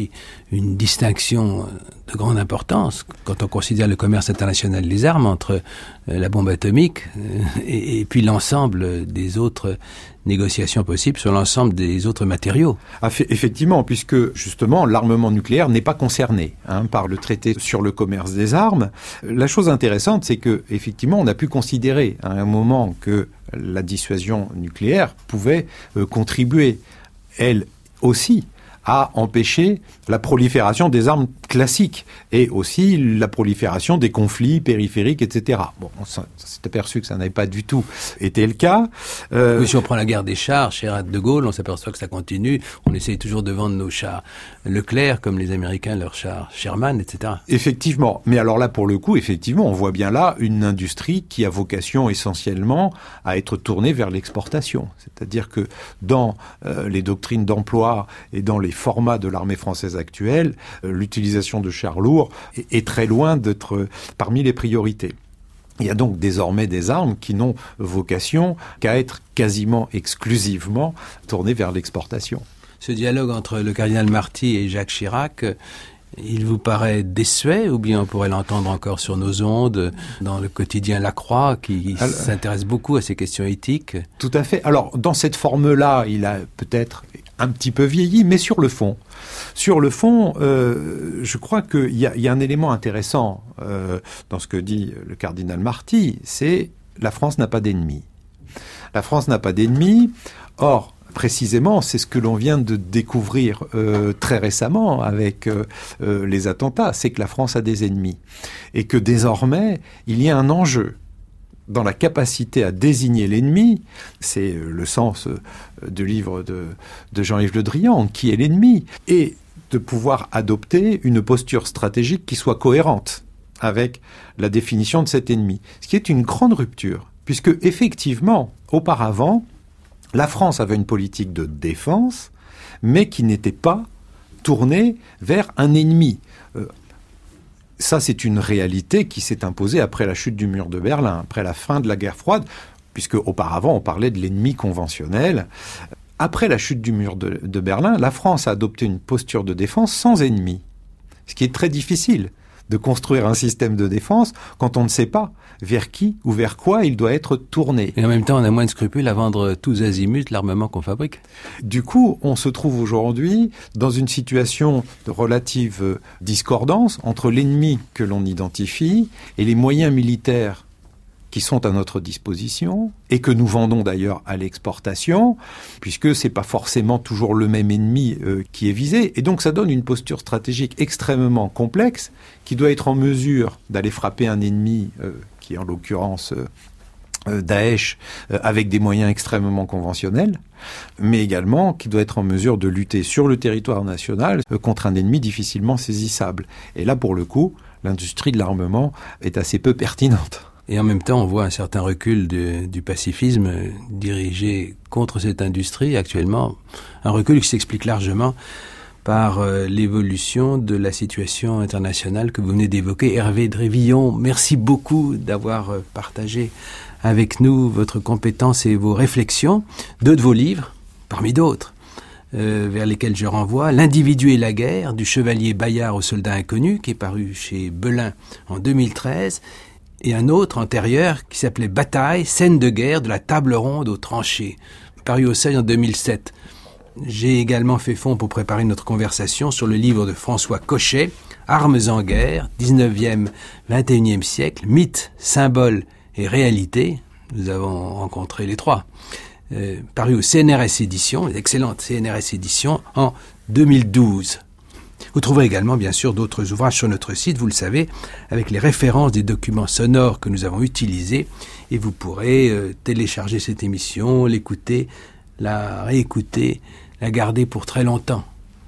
[SPEAKER 1] une distinction de grande importance quand on considère le commerce international des armes entre la bombe atomique et, et puis l'ensemble des autres négociations possibles sur l'ensemble des autres matériaux.
[SPEAKER 7] Effectivement, puisque justement l'armement nucléaire n'est pas concerné hein, par le traité sur le commerce des armes. La chose intéressante, c'est que effectivement, on a pu considérer à un moment que la dissuasion nucléaire pouvait euh, contribuer, elle aussi, à empêcher la prolifération des armes classiques et aussi la prolifération des conflits périphériques, et cetera. Bon, on s'est aperçu que ça n'avait pas du tout été le cas.
[SPEAKER 1] Euh... Oui, si on prend la guerre des chars chez de Gaulle, on s'aperçoit que ça continue. On essaye toujours de vendre nos chars Leclerc, comme les Américains, leurs chars Sherman, et cetera.
[SPEAKER 7] Effectivement. Mais alors là, pour le coup, effectivement, on voit bien là une industrie qui a vocation essentiellement à être tournée vers l'exportation. C'est-à-dire que dans euh, les doctrines d'emploi et dans les formats de l'armée française actuelle, euh, l'utilisation de chars lourds est, est très loin d'être euh, parmi les priorités. Il y a donc désormais des armes qui n'ont vocation qu'à être quasiment exclusivement tournées vers l'exportation.
[SPEAKER 1] Ce dialogue entre le cardinal Marty et Jacques Chirac, il vous paraît désuet ou bien on pourrait l'entendre encore sur nos ondes, dans le quotidien La Croix, qui Alors, s'intéresse beaucoup à ces questions éthiques?
[SPEAKER 7] Tout à fait. Alors, dans cette forme-là, il a peut-être un petit peu vieilli, mais sur le fond. Sur le fond, euh, je crois qu'il y a, il y a un élément intéressant euh, dans ce que dit le cardinal Marty, c'est la France n'a pas d'ennemis. La France n'a pas d'ennemis. Or, précisément, c'est ce que l'on vient de découvrir euh, très récemment avec euh, euh, les attentats, c'est que la France a des ennemis. Et que désormais, il y a un enjeu dans la capacité à désigner l'ennemi. C'est le sens du livre de, de Jean-Yves Le Drian, qui est l'ennemi, et de pouvoir adopter une posture stratégique qui soit cohérente avec la définition de cet ennemi. Ce qui est une grande rupture, puisque effectivement, auparavant, la France avait une politique de défense, mais qui n'était pas tournée vers un ennemi. Euh, ça, c'est une réalité qui s'est imposée après la chute du mur de Berlin, après la fin de la guerre froide, puisque auparavant, on parlait de l'ennemi conventionnel. Après la chute du mur de, de Berlin, la France a adopté une posture de défense sans ennemi, ce qui est très difficile de construire un système de défense quand on ne sait pas vers qui ou vers quoi il doit être tourné.
[SPEAKER 1] Et en même temps, on a moins de scrupules à vendre tous azimuts l'armement qu'on fabrique.
[SPEAKER 7] Du coup, on se trouve aujourd'hui dans une situation de relative discordance entre l'ennemi que l'on identifie et les moyens militaires qui sont à notre disposition et que nous vendons d'ailleurs à l'exportation, puisque c'est pas forcément toujours le même ennemi euh, qui est visé. Et donc ça donne une posture stratégique extrêmement complexe qui doit être en mesure d'aller frapper un ennemi euh, qui est en l'occurrence euh, euh, Daesh euh, avec des moyens extrêmement conventionnels, mais également qui doit être en mesure de lutter sur le territoire national euh, contre un ennemi difficilement saisissable. Et là, pour le coup, l'industrie de l'armement est assez peu pertinente.
[SPEAKER 1] Et en même temps, on voit un certain recul de, du pacifisme dirigé contre cette industrie actuellement. Un recul qui s'explique largement par euh, l'évolution de la situation internationale que vous venez d'évoquer. Hervé Drévillon, merci beaucoup d'avoir euh, partagé avec nous votre compétence et vos réflexions. Deux de vos livres, parmi d'autres, euh, vers lesquels je renvoie. L'individu et la guerre, du chevalier Bayard au soldat inconnu, qui est paru chez Belin en deux mille treize. Et un autre antérieur qui s'appelait Bataille, scène de guerre de la table ronde aux tranchées, paru au Seuil en deux mille sept. J'ai également fait fond pour préparer notre conversation sur le livre de François Cochet, Armes en guerre, dix-neuvième vingt et unième siècle, mythes, symboles et réalité. Nous avons rencontré les trois. Euh, paru au C N R S Éditions, excellente C N R S Éditions, en deux mille douze. Vous trouverez également, bien sûr, d'autres ouvrages sur notre site, vous le savez, avec les références des documents sonores que nous avons utilisés. Et vous pourrez euh, télécharger cette émission, l'écouter, la réécouter, la garder pour très longtemps.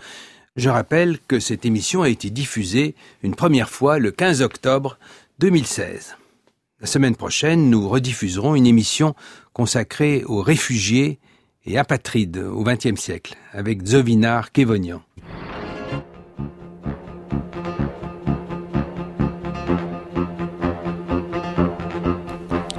[SPEAKER 1] Je rappelle que cette émission a été diffusée une première fois le quinze octobre deux mille seize. La semaine prochaine, nous rediffuserons une émission consacrée aux réfugiés et apatrides au vingtième siècle, avec Zovinar Kevonian.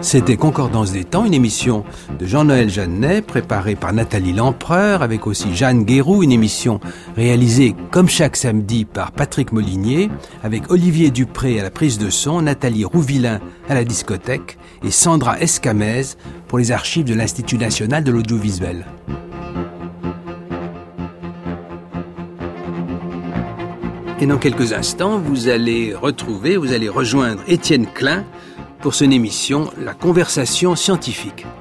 [SPEAKER 1] C'était Concordance des temps, une émission de Jean-Noël Jeannet, préparée par Nathalie Lempereur, avec aussi Jeanne Guéroux, une émission réalisée comme chaque samedi par Patrick Molinier, avec Olivier Dupré à la prise de son, Nathalie Rouvillain à la discothèque et Sandra Escamez pour les archives de l'Institut national de l'audiovisuel. Et dans quelques instants, vous allez retrouver, vous allez rejoindre Étienne Klein pour son émission La conversation scientifique.